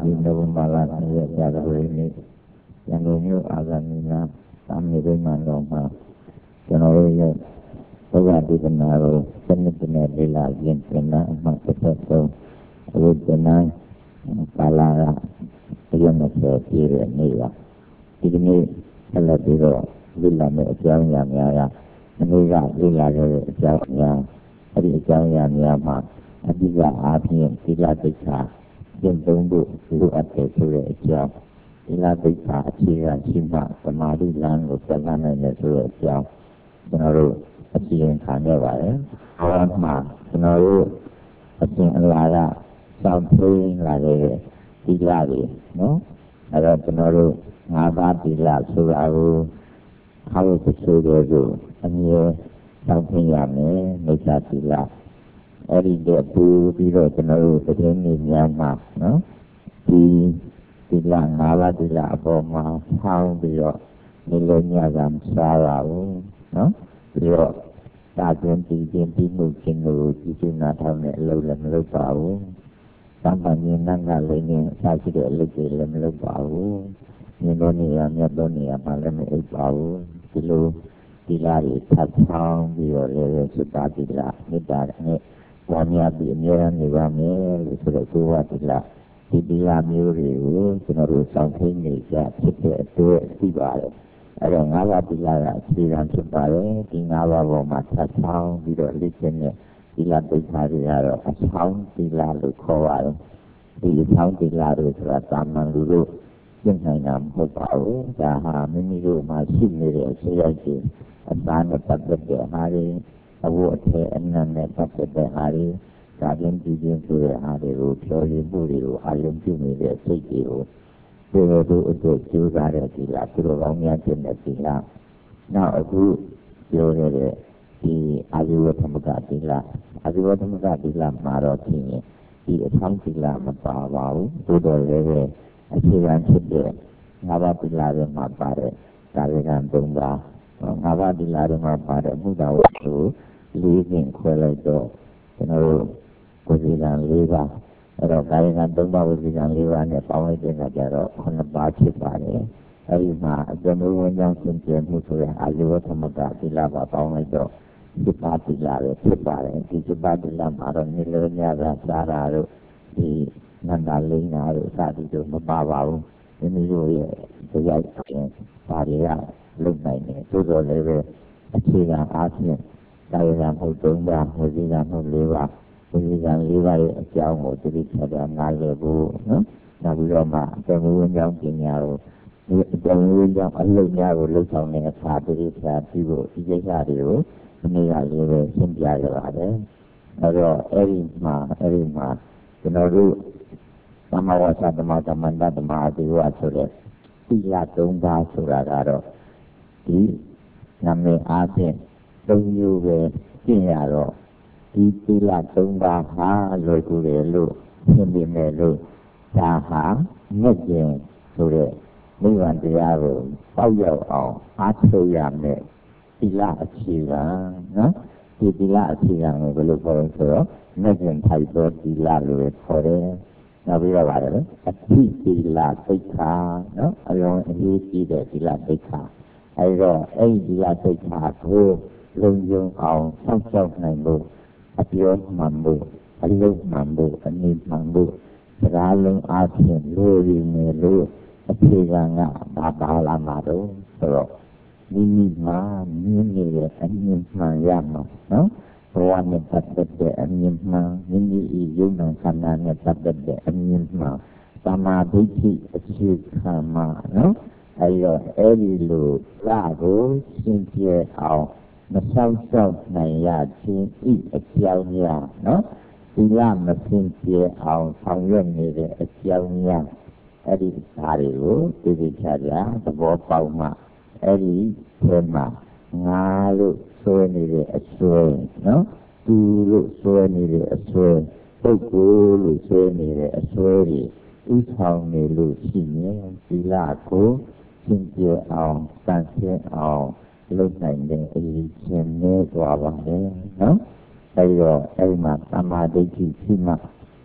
ဒီနိုဝင်ဘာလ2ရက်ကြာသပတေးနေ့ရန်ကုန်မြို့အာဇာနည်နာသာမဏေဗိမာန်တော်မှာကျွန်တော်တို့ရဲ့ဘုရားဒေသနာကိုစနစ်နဲ့လေ့လာခြင်းပြန်လာအမှတ်73အခုဒီနေ့ပါလာရမစေပြည့်တဲ့နေ့ပါဒီနေ့ဆက်လက်ပြီးတော့လေ့လာမယ့်အကြောင်းအရာများကဒီနေ့ကလေ့လာခဲ့တဲ့အကြောင်းအရာအဲ့ဒီအကြောင်းအရာများမှာအဓိကအားဖြင့်သီလသိက္ခာကျင့်သုံးဖို့လိုအပ်တယ်ဆိုတဲ့အကြောင်းသီလသိက္ခာအခြေခံရှိမှသမာဓိလမ်းကိုဆက်လာနိုင်တယ်ဆိုတဲ့အကြောင်းကျွန်တော်တို့အစီရင်ခံရပါတယ်။အဲ့ဒါမှကျွန်တော်တို့အစဉ်အလာကစောင့်သိလာတဲ့သီလတွေနော်အဲ့တော့ကျွန်တော်တို့၅ပါးသီလဆိုတာကိုခါလို့ဆိုတဲ့ဆိုအမြဲစောင့်သိရမယ်မိစ္ဆာသီလအဲ့ဒီတော့ပူပြီးတော့ကျွန်တော်တို့သတင်းတွေများမှာနော်ဒီသီလ၅ပါးသီလအပေါ်မှာဆောင်းပြီးတော့နေလို့ညကမစားပါဘူးနော်ပြီးတော့သာကျင်ပြီးမှုခြင်းကိုကြည့်ရှုနာထောင်တဲ့အလုပ်လည်းမလုပ်ပါဘူးသံဃာညင်နတ်ကလည်းနေအစားရှိတဲ့အလုပ်တွေလည်းမလုပ်ပါဘူးညင်တော်နေရမြတ်တော်နေရမှလည်းမအိပ်ပါဘူးဒီလိုသီလတွေထပ်ဆောင်းပြီးတော့လည်းသုတ္တသီလမေတ္တာနဲ့ဝါမြာပြီးအမြဲတမ်းနေပါမယ်လို့ဆိုတော့ကိုယ်ကသီလဒီသီလမျိုးတွေကိုကျွန်တော်တို့စောင့်သိနေကြဖြစ်တဲ့အတွက်ရှိပါတယ်အဲ့တော့၅ပါးသီလကအခြေခံဖြစ်ပါတယ်ဒီ၅ပါးပေါ်မှာထပ်ဆောင်ပြီးတော့လေ့ကျင့်တဲ့သီလပိဋကတွေကတော့အဆောင်သီလလို့ခေါ်ပါတယ်ဒီအဆောင်သီလတွေဆိုတာတာမန်လူတို့ကျင့်နိုင်တာမဟုတ်ပါဘူးဒါဟာမိမိတို့မှာရှိနေတဲ့ဆရာကြီးအပန်းနဲ့ပတ်သက်တဲ့ဟာတွေအဝတ်အထည်အနံ့နဲ့ပတ်သက်တဲ့ဟာတွေဒါပြင်ကြည့်ခြင်းဆိုတဲ့ဟာတွေကိုဖြောရည်မှုတွေကိုအာရုံပြုနေတဲ့စိတ်တွေကိုတို့အတွက်ကျိုးစားတဲ့ဒီလားသူတို့ကောင်းများကျင့်တဲ့ဒီလားနောက်အခုပြောရတဲ့ဒီအာဇီဝသမဂဒီလားအာဇီဝသမဂဒီလားမှာတော့ဖြစ်ရင်ဒီအထောင်းဒီလားမပါပါဘူးသို့တော်လည်းပဲအခြေခံဖြစ်တဲ့၅ပါးဒီလားတွေမှာပါတဲ့ကာယကံ၃ပါး၅ပါးဒီလားတွေမှာပါတဲ့ဘုဒ္ဓဝတ္ထု၄ခင်းခွဲလိုက်တော့ကျွန်တော်တို့ကိုယ်စီကံ၄ပါးအဲ့တော့ကာယကံ၃ပါးဝစီကံ၄ပါးနဲ့ပေါင်းလိုက်တဲ့အခါကျတော့9ပါးဖြစ်ပါတယ်အဲ့ဒီမှာအကျဉ်းဝင်ကြောင်းသင်ပြမှုဆိုတဲ့အာဇီဝသမဂသီလပါပေါင်းလိုက်တော့ဒီပါသီလပဲဖြစ်ပါတယ်ဒီပါသီလမှာတော့နေလို့ညကစားတာတို့ဒီနန္ဒလိန်နာတို့စသည်တို့မပါပါဘူးမိမိတို့ရဲ့တရားချင်းပါရရလုံနိုင်တယ်သို့တော်လည်းပဲအခြေခံအားဖြင့်ကာယကံဟုတ်၃ပါးဝစီကံဟုတ်၄ပါးဝစီကံ၄ပါးရဲ့အကြောင်းကိုသတိထားတာနားလည်ဖို့နော်နောက်ပြီးတော့မှအတ္တဝိညာဉ်ပညာကိုဒီအတ္တဝိညာဉ်အလုံးများကိုလှုပ်ဆောင်တဲ့အခါသတိထားပြီးဖို့ဒီကိစ္စတွေကိုဒီနေ့ကလေးပဲရှင်းပြရပါတယ်အဲတော့အဲ့ဒီမှာကျွန်တော်တို့သမဝါစာသမမန္တသမအတိဝဆိုတဲ့သီလ၃ပါးဆိုတာကတော့ဒီနာမည်အားဖြင့်၃မျိုးပဲကျင့်ရတော့ဒီသီလ၃ပါးဟာလွယ်ကူတယ်လို့ရှင်းပြမယ်လို့ဒါဟာမြတ်ကျင်ဆိုတဲ့နိဗ္ဗာန်တရားကိုပေါက်ရောက်အောင်အားထုတ်ရမယ်သီလအခြေခံနော်ဒီသီလအခြေခံကိုဘယ်လိုခေါ်လဲဆိုတော့မြတ်ကျင်ထိုက်သောသီလလို့ခေါ်တယ်နောက်ပြီးတော့ပါတယ်အတိသီလသိက္ခာနော်အရင်အရေးကြီးတဲ့သီလသိက္ခာအဲဒီတော့အဲ့ဒီသီလသိက္ခာကိုလုံခြုံအောင်စောင့်ရှောက်နိုင်ဖို့အပြောမှန်ဖို့အလုပ်မှန်ဖို့အနည်းမှန်ဖို့စကားလုံးအားဖြင့်လိုရည်မယ်လို့အခြေခံကဘာပါလာမှာတော့ဆိုတော့မိမိမှာမြင်နေတဲ့အမြင်မှန်ရမှာနော်ဘဝနဲ့ပတ်သက်တဲ့အမြင်မှန်မိမိယုံနာခန္ဓာနဲ့ပတ်သက်တဲ့အမြင်မှန်သမာဓိဋ္ဌိအခြေခံမှာနော်အဲဒီတော့အဲ့ဒီလိုလာကိုရှင်းပြအောင်မဆောင်ရှောက်နိုင်ရခြင်းဤအကြောင်းများနော်ဒီလမစင်ကြယ်အောင်ဆောင်ရွက်နေတဲ့အကြောင်းများအဲ့ဒီဓာတ်တွေကိုသိသိချာချာသဘောပေါက်မှအဲ့ဒီထဲမှာငါလို့ဆိုနေတဲ့အစွဲနော်သူလို့ဆိုနေတဲ့အစွဲပုဂ္ဂိုလ်လို့ဆိုနေတဲ့အစွဲတွေဥဆောင်နေလို့ရှိရင်ဒီလကိုစင်ကြယ်အောင်စံရှင်းအောင်လုပ်နိုင်တဲ့အရေးချင်းနဲ့ကြွားပါတယ်နော်အဲဒီတော့အဲဒီမှာသမာဓိဋ္ဌိရှိမှ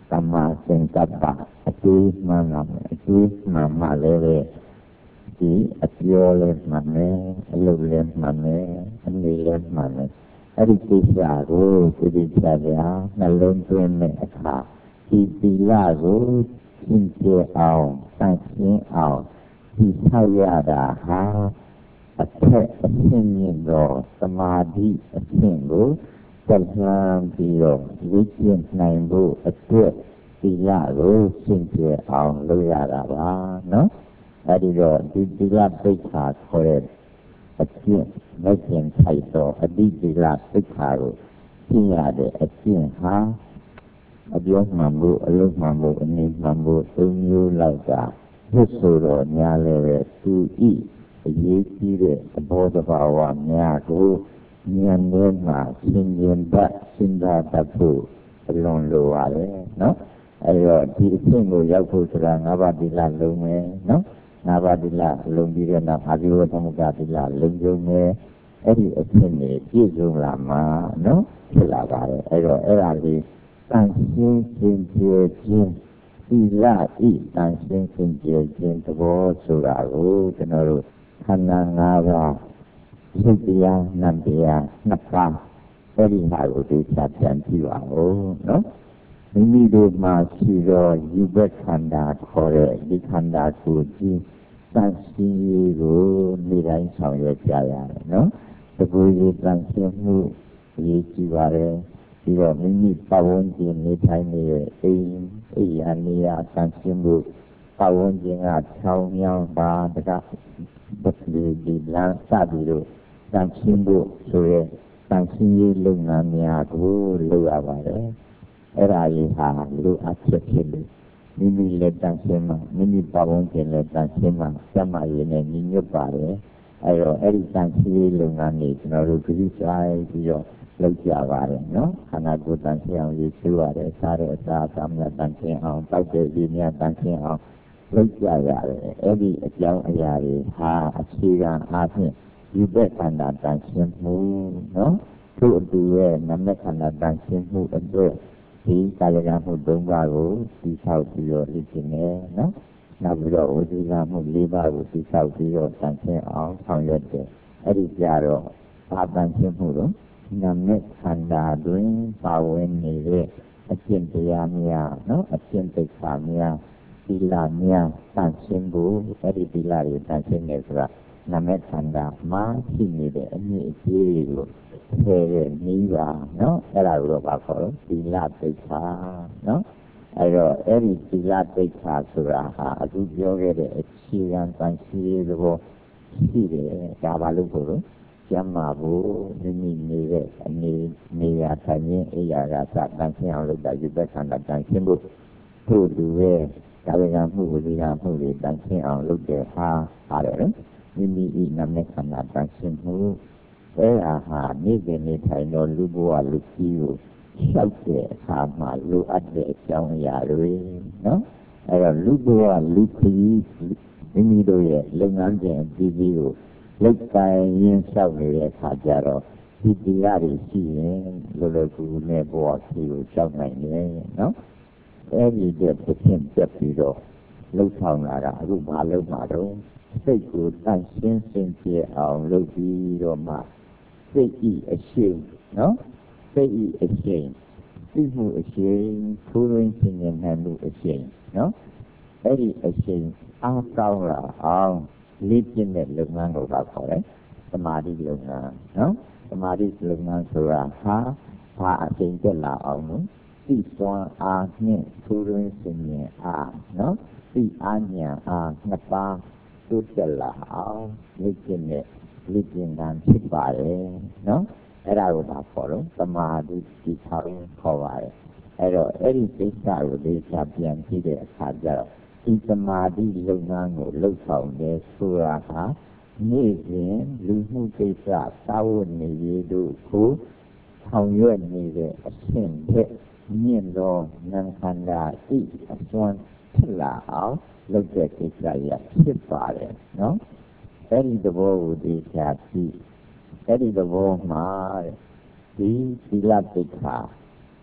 ကမ္မစင်ကပ္ပအကျိုးမှန်လာမယ်အကျိုးမှန်မှလည်းပဲဒီအပြောလည်းမှန်မယ်အလုပ်လည်းမှန်မယ်အနေလည်းမှန်မယ်အဲ့ဒီကိစ္စကိုဒီပြပြနှလုံးသွင်းတဲ့အခါဒီသီလကိုသင်ကျအောင်တန်ရှင်းအောင်ဒီဆောက်ရတာဟာအထက်အရှင်းမြင့်သောသမာဓိအရှင်းကိုတက်လှမ်းပြီးတော့လေ့ကျင့်နိုင်ဖို့အတွက်သီလကိုရှင်းပြအောင်လုပ်ရတာပါနော်အဲ့ဒီတော့ဒီသီလပိဋကခေါ်တဲ့အကျင့်မကျင့်ထိုက်သောအတိသီလပိဋကကိုရှင်းရတဲ့အကျင့်ဟာအပြောမှန်ဖို့အလုပ်မှန်ဖို့အနေမှန်ဖို့သုံးမျိုးလောက်ကဖြစ်ဆိုတော့ညာလည်းပဲသူဤအရေးကြီးတဲ့သဘောတဘာဝများကိုဉာဏ်နဲ့မှရှင်းရင်တတ်ရှင်းတာတတ်ဖို့အလွန်လိုပါတယ်နော်အဲတော့ဒီအဆင့်ကိုရောက်ဖို့ဆိုတာ၅ပါးသီလလုံးမယ်နော်၅ပါးသီလလုံးပြီးတဲ့နောက်အာဇီဝသမုပ္ပါသီလလုံးလုံးမယ်အဲ့ဒီအဆင့်တွေပြည့်စုံလာမှာနော်ဖြစ်လာပါတယ်အဲတော့အဲ့ဒါလေးတန်ရှင်းခြင်းပြည့်ခြင်းသီလဤတန်ရှင်းခြင်းပြည့်ခြင်းသဘောဆိုတာကိုကျွန်တော်တို့ခန္ဓာ၅ပါးရုပ်တရားနံတရားနှစ်ပါးအဲ့ဒီဟာကိုသိချပြန်ကြည့်ပါဦးနော်မိမိတို့မှာရှိသောယူဘက်ခန္ဓာခေါ်တဲ့ဒီခန္ဓာကိုကြီးတန်ရှင်းရေးကိုနေ့တိုင်းဆောင်ရွက်ကြရတယ်နော်တကူကြီးတန်ရှင်းမှုအရေးကြီးပါတယ်ပြီးတော့မိမိပတ်ဝန်းကျင်နေထိုင်နေတဲ့အိယာနေရာတန်ရှင်းမှုပတ်ဝန်းကျင်ကချောင်းမြောင်းပါတကဒီလမ်းစပြီးတော့တန်ရှင်းဖို့ဆိုရဲတန်ရှင်းရေးလုပ်ငန်းများကိုလုပ်ရပါတယ်အဲ့ဒါကြီးဟာလူအဖြစ်ဖြစ်လို့မိမိလည်းတန်ရှင်းမှမိမိပတ်ဝန်းကျင်လည်းတန်ရှင်းမှစက်မှရည်နဲ့ညီညွတ်ပါတယ်အဲ့တော့အဲ့ဒီတန်ရှင်းရေးလုပ်ငန်းတွေကျွန်တော်တို့ကြည့်ဆိုင်ပြီးတော့လုပ်ကြပါတယ်နော်ခန္ဓာကိုယ်တန်ရှင်းအောင်ရည်ဆွရတယ်စားတဲ့အစာအစာများတန်ရှင်းအောင်တောက်တဲ့ရည်များတန်ရှင်းအောင်လုပ်ကြရတယ်အဲ့ဒီအကြောင်းအရာတွေဟာအခြေခံအားဖြင့်ဒီဘက်ခန္ဓာတန်ရှင်းမှုနော်သူ့အတူရဲ့နာမခန္ဓာတန်ရှင်းမှုအတွက်ဒီကာယကမှု၃ပါးကိုသိဆောက်ပြီးတော့လေ့ကျင့်နေနော်နောက်ပြီးတော့ဝိသီကမှု၄ပါးကိုသိဆောက်ပြီးတော့တန်ရှင်းအောင်ဆောင်ရွက်တယ်အဲ့ဒီကြတော့ဘာတန်ရှင်းမှုတော့နာမခန္ဓာတွင်ပါဝင်နေတဲ့အကျင့်တရားများနော်အကျင့်သိက္ခာများသီလများတန်ရှင်းဖို့အဲ့ဒီသီလတွေတန်ရှင်းနေဆိုတာနာမခန္ဓာမှာရှိနေတဲ့အမြင့်အကျယ်ကိုဆယ်တဲ့နည်းပါနော်အဲ့ဒါကိုတော့ဘာခေါ်လဲသီလသိက္ခာနော်အဲ့တော့အဲ့ဒီသီလသိက္ခာဆိုတာဟာအခုပြောခဲ့တဲ့အခြေခံတန်ရှင်းရေးသဘောရှိတယ်ဒါပါလို့ဆိုတော့ကျမ်းမာဖို့မိမိနေတဲ့အနေနေရာထိုင်ရင်းအိယာကစတန်ရှင်းအောင်လုပ်တာယူဘက်ခန္ဓာတန်ရှင်းဖို့ထို့သူရဲ့ကာယကမှုဝိသီကမှုတွေတန်ရှင်းအောင်လုပ်တဲ့ဟာပါတယ်နော်မိမိဤနာမခန္ဓာတန်ရှင်းမှုအဲ့ဒါဟာနေ့စဉ်နေ့ထိုင်တော့လူဘဝလူကြီးကိုလျှောက်တဲ့အခါမှာလိုအပ်တဲ့အကြောင်းအရာတွေနော်အဲ့တော့လူဘဝလူကြီးမိမိတို့ရဲ့လုပ်ငန်းစဉ်အကြီးကြီးကိုလက်ကိုင်ရင်းလျှောက်နေတဲ့အခါကျတော့ဒီတရားတွေရှိရင်လောလောကူနဲ့ဘဝကြီးကိုလျှောက်နိုင်တယ်နော်အဲ့ဒီတဲ့ဖြစ်ဖြစ်ပြတ်ပြီးတော့လှုပ်ဆောင်လာတာအခုဘာလုပ်မှာတော့စိတ်ကိုတန့်ရှင်းစင်ကြယ်အောင်လုပ်ပြီးတော့မှစိတ်ဤအရှိန်နော်စိတ်ဤအရှိန်သိမှုအရှိန်ထိုးရင်းခြင်းနဲ့နိုင်မှုအရှိန်နော်အဲ့ဒီအရှိန်အားကောင်းလာအောင်လေ့ကျင့်တဲ့လုပ်ငန်းကိုပါခေါ်တယ်သမာဓိလုပ်ငန်းနော်သမာဓိလုပ်ငန်းဆိုတာဟာဘာအရှိန်တက်လာအောင်လို့သိစွမ်းအားနဲ့ထိုးရင်းခြင်းနဲ့အားနော်သိအားဉာဏ်အားနှစ်ပါးတိုးတက်လာအောင်လေ့ကျင့်တဲ့လေ့ကျင့်တာဖြစ်ပါတယ်နော်အဲ့ဒါကိုပါခေါ်တော့သမာဓိတိထောင်ခေါ်ပါတယ်အဲ့တော့အဲ့ဒီကိစ္စကိုလေ့ကျပြန်ကြည့်တဲ့အခါကျတော့ဒီသမာဓိလုပ်ငန်းကိုလှုပ်ဆောင်တဲ့ဆိုတာဟာနေ့စဉ်လူမှုကိစ္စသာဝတ္နေရေးတို့ကိုဆောင်ရွက်နေတဲ့အရှင်းတဲ့မြင့်သောနာမ်ခန္ဓာဤအစွမ်းဖြစ်လာအောင်လုပ်တဲ့ကိစ္စရဖြစ်ပါတယ်နော်အဲ့ဒီသဘောကိုသိချာပြီးအဲ့ဒီသဘောမှာဒီသီလပိဋက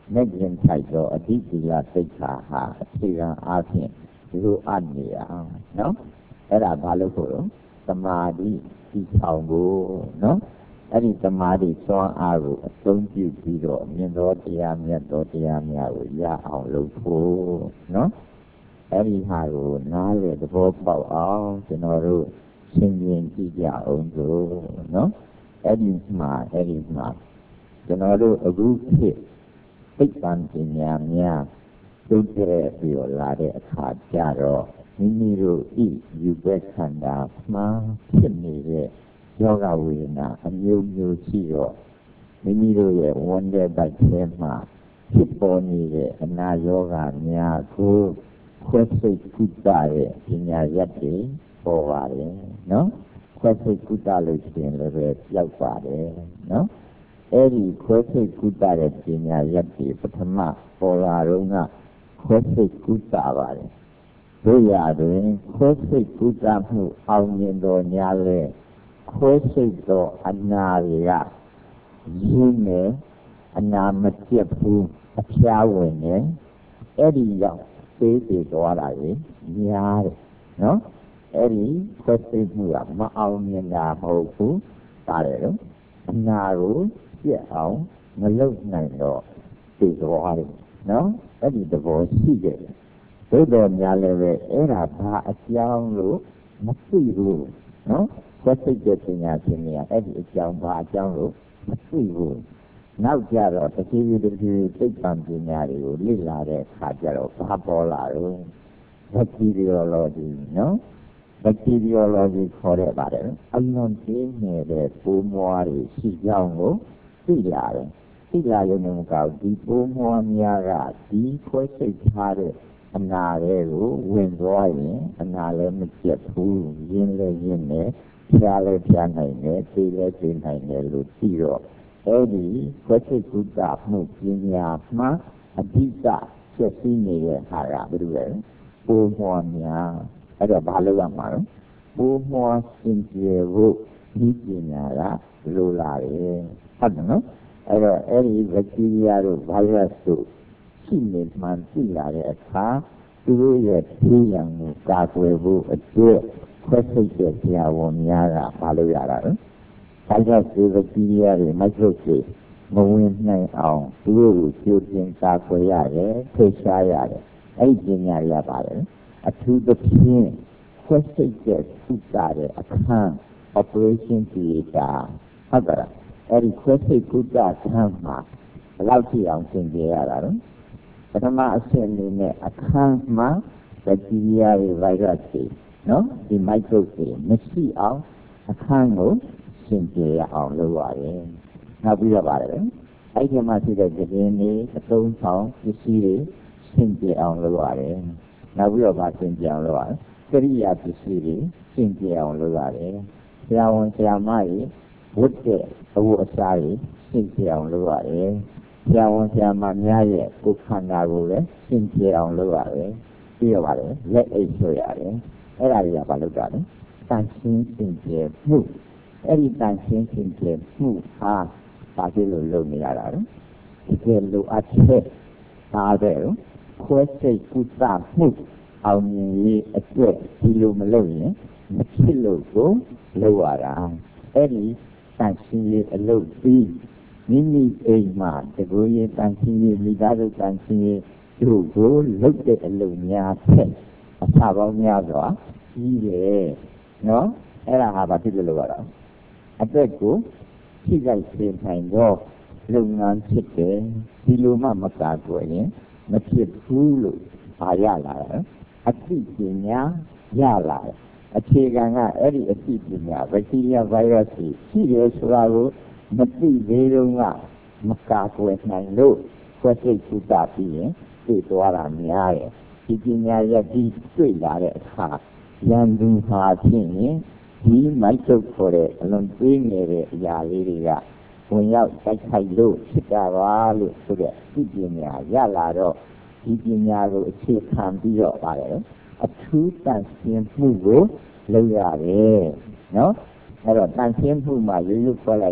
မဲ့ကျင်ထိုက်တော့အတိသီလသိက္ခာဟာအခြေခံအားဖြင့်လိုအပ်နေရနော်အဲ့ဒါဘာလို့ဆိုတော့သမာဓိသိဆောင်ဖို့နော်အဲ့ဒီသမာဓိစွမ်းအားကိုအသုံးပြုပြီးတော့မြင်သောတရားမြတ်သောတရားများကိုရအောင်လုပ်ဖို့နော်အဲ့ဒီဟာကိုနားလေသဘောပေါက်အောင်ကျွန်တော်တို့ရှင်းပြကြည့်ကြအောင်ဆိုနော်အဲ့ဒီမှာကျွန်တော်တို့အခုခေတ်သိပ္ပံပညာများသိတဲ့ပြီးတော့လာတဲ့အခါကျတော့မိမိတို့ဤယူဘက်ခန္ဓာမှာဖြစ်နေတဲ့ယောဂဝေဒနာအမျိုးမျိုးရှိတော့မိမိတို့ရဲ့ဝန်တဲ့ဘက်ထဲမှာဖြစ်ပေါ်နေတဲ့အနာယောဂများကိုခွဲစိတ်ကုသရဲ့ပညာရပ်တွေပေါ်ပါတယ်နော်ခွဲစိတ်ကုသလို့ရှိရင်လည်းပဲပြောက်ပါတယ်နော်အဲ့ဒီခွဲစိတ်ကုသတဲ့ပညာရပ်တွေပထမပေါ်လာတော့ကခွဲစိတ်ကုသပါတယ်တို့ရတွင်ခွဲစိတ်ကုသမှုအောင်မြင်တော်ညာလဲခွဲစိတ်သောအနာတွေကရင်းနေအနာမကျက်ဘူးအဖျားဝင်နေအဲ့ဒီရောက်သေးသေးသွားတာလေများတယ်နော်အဲ့ဒီခွဲစိတ်မှုကမအောင်မြင်တာမဟုတ်ဘူးပါတယ်လို့အနာကိုပြက်အောင်မလုပ်နိုင်တော့သိသွားတယ်နော်အဲ့ဒီသဘောရှိတယ်သို့တော်များလည်းပဲအဲ့ဒါဘာအကြောင်းလို့မသိဘူးနော်ခွဲစိတ်တဲ့ပညာရှင်တွေကအဲ့ဒီအကြောင်းဘာအကြောင်းလို့မသိဘူးနောက်ကြတော့တတိယသိပ္ပံပညာတွေကိုလေ့လာတဲ့အခါကျတော့ဘာပေါ်လာတော့ဘက်တီရီယိုလောဂျီနော်ဘက်တီရီယိုလောဂျီခေါ်တဲ့ပါတယ်အလွန်ကြီးနေတဲ့ပိုးမွားတွေရှိကြောင်းကိုသိလာတယ်သိလာရုံနဲ့မကဘူးဒီပိုးမွားများကဒီခွဲစိတ်ထားတဲ့အနာတွေကိုဝင်သွားရင်အနာလည်းမကျက်ဘူးရင်းလည်းရင်းနေဖြားလည်းဖြားနိုင်တယ်သိလည်းသိနိုင်တယ်လို့သိတော့အဲ့ဒီခွဲစိတ်ကုသမှုပညာမှာအဓိကဖြစ်စီနေတဲ့ဟာကဘာလို့လဲပိုးမွားများအဲ့တော့ဘာလို့ရမှာလဲပိုးမွားစင်ကြယ်ဖို့ဒီပညာကလိုလာတယ်ဟုတ်တယ်နော်အဲ့တော့အဲ့ဒီဘက်တီးရီးယားတို့ဗိုင်းရပ်စ်တို့ရှိနေမှန်သိလာတဲ့အခါသူတို့ရဲ့သိရမှုကာကွယ်ဖို့အတွက်ခွဲစိတ်တဲ့ဆရာဝန်များကဘာလို့ရတာလဲဗိုင်းရပ်စ်ဘက်တီးရီးယားတွေမိုက်ခရိုတွေမဝင်နိုင်အောင်သူတို့ကိုကြိုတင်ကာကွယ်ရတယ်ထိရှားရတယ်အဲ့ဒီပညာရပါတယ်အထူးသဖြင့်ခွဲစိတ်တဲ့သုတတဲ့အခန်း operation theater ဟုတ်ကဲ့အဲ့ဒီခွဲစိတ်ကုသခန်းမှာဘယ်လောက်ကြည့်အောင်သင်ပြရတာလဲပထမအဆင့်အနေနဲ့အခန်းမှာဘက်တီးရီးယားတွေဗိုင်းရပ်စ်တွေနော်ဒီမိုက်ခရိုတွေမရှိအောင်အခန်းကိုရှင်းပြရအောင်လုပ်ရတယ်နောက်ပြီးတော့ပါတယ်အဲ့ဒီမှာရှိတဲ့ကြင်းတွေအသုံးဆောင်ပစ္စည်းတွေရှင်းပြအောင်လုပ်ရတယ်နောက်ပြီးတော့ရှင်းပြအောင်လုပ်ရတယ်ကရိယာပစ္စည်းတွေရှင်းပြအောင်လုပ်ရတယ်ဆရာဝန်ဆရာမတွေဝတ်တဲ့အဝတ်အစားတွေရှင်းပြအောင်လုပ်ရတယ်ဆရာဝန်ဆရာမများရဲ့ကိုယ်ခန္ဓာကိုလည်းရှင်းပြအောင်လုပ်ရတယ်ပြီးတော့ပါတယ်လက်အိတ်ဆွဲရတယ်အဲ့ဒါတွေကဘာလုပ်တာလဲတန်ရှင်းရှင်းပြမှုအဲ့ဒီတန်ရှင်းရှင်းပြမှုဟာဘာဖြစ်လို့လုပ်နေရတာလဲဒီကလိုအပ်ချက်သားတဲ့ခွဲစိတ်ကုသမှုအောင်မြင်ရေးအတွက်ဒီလိုမလုပ်ရင်မဖြစ်လို့ကိုလုပ်ရတာအဲ့ဒီတန်ရှင်းရေးအလုပ်ပြီးမိမိအိမ်မှာတကူရေးတန်ရှင်းရေးမိသားစုတန်ရှင်းရေးတို့ကိုလုပ်တဲ့အလုပ်များဖက်အစာပေါင်းများစွာကြီးတယ်နော်အဲ့ဒါဟာဘာဖြစ်လို့လုပ်ရတာအတွက်ကိုထိခိုက်စေနိုင်တော့လုပ်ငန်းဖြစ်တယ်ဒီလိုမှမကာကွယ်ရင်မဖြစ်ဘူးလို့ပါရလာတယ်အသိပညာရလာတယ်အခြေခံကအဲ့ဒီအသိပညာဘက်တီးရီးယားဗိုင်းရပ်စ်ရှိတယ်ဆိုတာကိုမသိသေးတော့ကမကာကွယ်နိုင်လို့ခွဲစိတ်ကုသပြီးရင်သိသွားတာများတယ်ဒီပညာရည်တွေ့လာတဲ့အခါရန်သူဟာဖြစ်ရင်ဒီမိုက်ထုတ်ခေါ်တဲ့အလွန်သေးငယ်တဲ့အရာလေးတွေကဝင်ရောက်တိုက်ခိုက်လို့ဖြစ်တာပါလို့ဆိုတဲ့ဒီပညာရလာတော့ဒီပညာကိုအခြေခံပြီးတော့ပါတယ်အထူးတန်ရှင်းမှုကိုလုပ်ရတယ်နော်အဲ့တော့တန်ရှင်းမှုမှာရိုးရိုးခေါ်လိုက်ရင်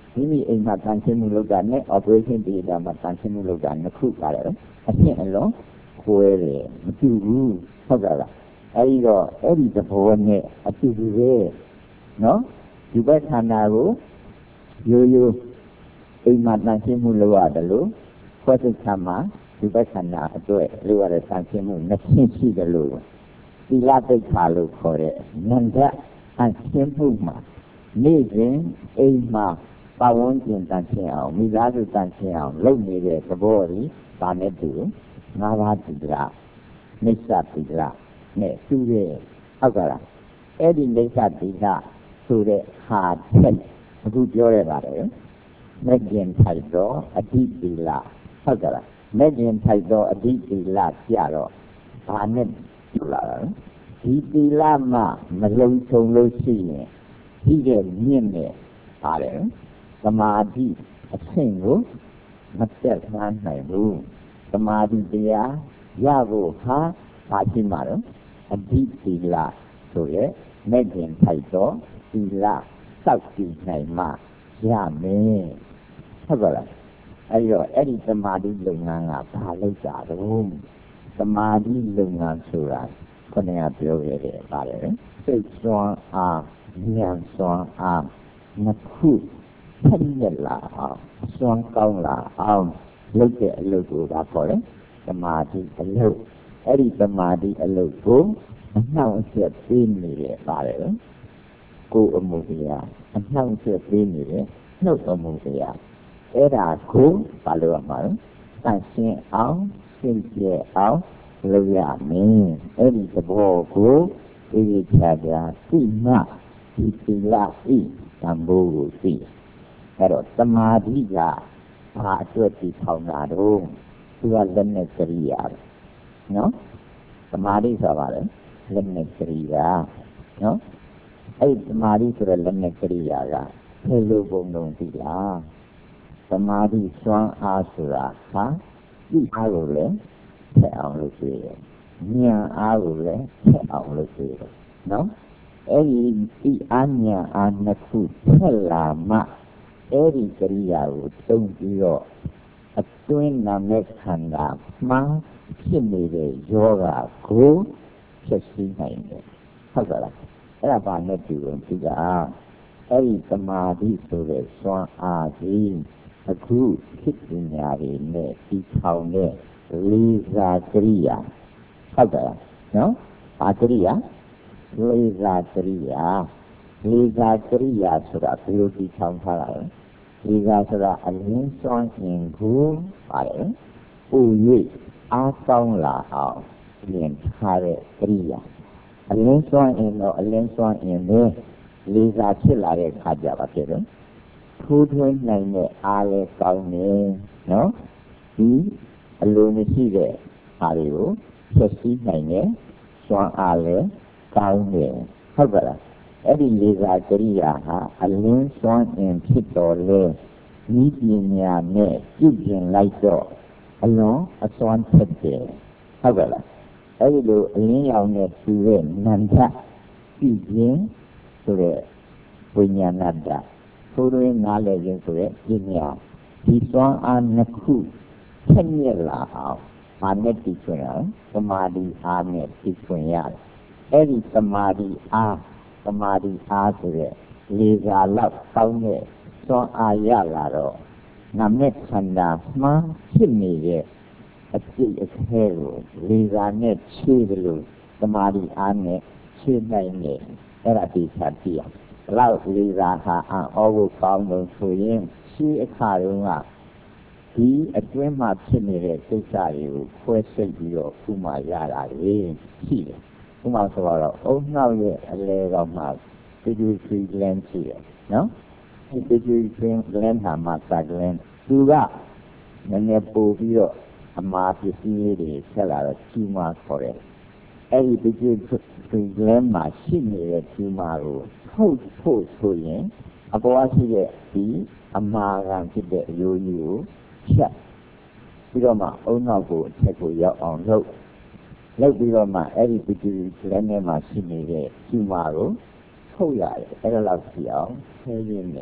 မိမိအိမ်မှာတန်ရှင်းမှုလုပ်တာနဲ့ operation theater မှာတန်ရှင်းမှုလုပ်တာနှစ်ခုပါတယ်အရှင်းအလုံးခွဲတယ်မတူဘူးဟုတ်ကဲ့လားအဲဒီတော့အဲ့ဒီသဘောနဲ့အတူတူပဲနော်ဒီဘက်ခန္ဓာကိုရိုးရိုးအိမ်မှာတန်ရှင်းမှုလုပ်ရတယ်လို့ခွဲစိတ်ခါမှာဒီဘက်ခန္ဓာအတွက်လုပ်ရတဲ့တန်ရှင်းမှုနှစ်ရှင်းရှိတယ်လို့သီလသိက္ခာလို့ခေါ်တဲ့နန္ဒအရှင်းမှုမှာနေ့စဉ်အိမ်မှာပတ်ဝန်းကျင်တန်ရှင်းအောင်မိသားစုတန်ရှင်းအောင်လုပ်နေတဲ့သဘောကြီးဒါနဲ့တူငါးပါးသီလနိစ္စသီလနဲ့တူတဲ့ဟုတ်ကဲ့လားအဲ့ဒီနိစ္စသီလဆိုတဲ့ဟာချက်အခုပြောရပါတယ်မဲ့ကျင်ထိုက်တော့အဓိသီလဟုတ်ကဲ့လားမဲ့ကျင်ထိုက်တော့အဓိသီလကြတော့ဘာနဲ့တူလာလဲဒီသီလမှမလုံခြုံလို့ရှိရင်ဒီတဲ့မြင့်နဲ့ပါတယ်သမာဓိအဆင့်ကိုမတက်ဆန်းနိုင်ဘူးသမာဓိတရားရဖို့ဟာဘာရှိမှာလဲအဓိသီလဆိုရဲမဲ့ကျင်ထိုက်တော့သီလစောက်ကြည့်နိုင်မှရမယ်ဟုတ်ကဲ့လားအဲ့တော့အဲ့ဒီသမာဓိလုပ်ငန်းကဘာလို့ကြတော့သမာဓိလုပ်ငန်းဆိုတာခေါင်းကပြောခဲ့တယ်ပါတယ်စိတ်စွမ်းအားဉာဏ်စွမ်းအားနှစ်ခုဆက်လက်လာအောင်စွမ်းကောင်းလာအောင်လုပ်တဲ့အလုပ်ကိုဒါခေါ်တယ်သမာဓိအလုပ်အဲ့ဒီသမာဓိအလုပ်ကိုအနှောင့်အယှက်ပေးနေတယ်ပါတယ်ကိုယ်အမှုတရားအနှောင့်အယှက်ပေးနေတယ်နှုတ်အမှုတရားအဲ့ဒါကိုဘာလို့ရမှာလဲတန်ရှင်းအောင်ရှင်းပြအောင်လုပ်ရမယ်အဲ့ဒီသဘောကိုဒီချာချာသိမှဒီသီလဤသံဘိုးကိုသိအဲ့တော့သမာဓိကဘာအတွက်ဒီထောင်တာတော့သူကလက်နဲ့ကြရိယာနော်သမာဓိဆိုတာပါလေလက်နဲ့ကြရိယာနော်အဲ့ဒီသမာဓိဆိုတဲ့လက်နဲ့ကြရိယာကဘယ်လိုပုံလုံးသိလားသမာဓိစွမ်းအားဆိုတာဟာဒီအားကိုလည်းထက်အောင်လုပ်သေးတယ်ဉာဏ်အားကိုလည်းထက်အောင်လုပ်သေးတယ်နော်အဲ့ဒီဒီအားဉာဏ်အားနှစ်ခုထက်လာမှအဲ့ဒီကြရိယာကိုသုံးပြီးတော့အတွင်းနာမဲ့ခန္ဓာမှာဖြစ်နေတဲ့ယောဂကိုဖြစ်စီနိုင်တယ်ဟုတ်ကဲ့လားအဲ့ဒါဘာနဲ့တူလဲဒီကအဲ့ဒီသမာဓိဆိုတဲ့စွမ်းအားကြီးအခုဖြစ်ပညာတွေနဲ့ဒီထောင်တဲ့လေးစားကြရိယာဟုတ်ကဲ့လားနော်ဘာကြရိယာလေးစားကြရိယာလေးစားကြရိယာဆိုတာဘယ်လိုဒီထောင်ထားတာလဲလေးစားဆိုတာအလင်းစွမ်းရင်ကိုပါတယ်ပူ၍အားကောင်းလာအောင်ပြင်ထားတဲ့ကြရိယာအလင်းစွမ်းရင်တော့အလင်းစွမ်းရင်လည်းလေးစားဖြစ်လာတဲ့ခါကြပါဖြစ်တယ်ထိုးထွင်းနိုင်တဲ့အားလည်းကောင်းနေနော်ဒီအလိုမရှိတဲ့အားတွေကိုဆက်စည်းနိုင်တဲ့စွမ်းအားလည်းကောင်းနေဟုတ်ပါလားအဲ့ဒီလေးစားကြရိယာဟာအလင်းစွမ်းအင်ဖြစ်တော်လဲဤပညာနဲ့ပြုပြင်လိုက်တော့အလွန်အစွမ်းဖြစ်တယ်ဟုတ်ပါလားအဲ့ဒီလိုအလင်းရောင်နဲ့တူတဲ့နန္ဒပြုပြင်ဆိုတဲ့ဝိညာဏတ္တထိုးရင်းနားလည်ခြင်းဆိုတဲ့ပညာဒီစွမ်းအားနှစ်ခုထက်မြက်လာအောင်ဘာနဲ့တည်ခွင့်ရသမာဓိအားနဲ့တည်ခွင့်ရတယ်အဲ့ဒီသမာဓိအားဆိုတဲ့လေစာလောက်ကောင်းတဲ့စွမ်းအားရလာတော့နာမဲ့ခန္ဓာမှာဖြစ်နေတဲ့အကျိတ်အခဲကိုလေစာနဲ့ခြေတယ်လို့သမာဓိအားနဲ့ခြေနိုင်တယ်အဲ့ဒါဒီချာပြရလောက်လေစာဟာအောဖို့ကောင်းလို့ဆိုရင်ရှိအခါတုန်းကဒီအတွင်းမှာဖြစ်နေတဲ့ကိစ္စတွေကိုခွဲစိတ်ပြီးတော့ခုမှရတာလေရှိတယ်ဥပမာဆိုတော့အုံနောက်ရဲ့အလဲကောင်မှာpituitary gland ရှိတယ်နော်ဒီ pituitary gland ဟာမှာစကလင်းသူကနည်းနည်းပို့ပြီးတော့အမာပစ္စည်းတွေဆက်လာတော့ကျူမာခေါ်တယ်အဲ့ဒီ pituitary gland မှာရှိနေတဲ့ကျူမာကိုထုတ်ဖို့ဆိုရင်အပေါ်ရှိတဲ့ဒီအမာခံဖြစ်တဲ့အယိုးကြီးကိုဖြတ်ပြီးတော့မှအုံနောက်ကိုအထက်ကိုရောက်အောင်လုပ်ပြီးတော့မှအဲ့ဒီ pituitary gland ထဲမှာရှိနေတဲ့ကျူမာကိုထုတ်ရတယ်အဲ့ဒါလောက်ရှိအောင်ဆဲရင်းနဲ့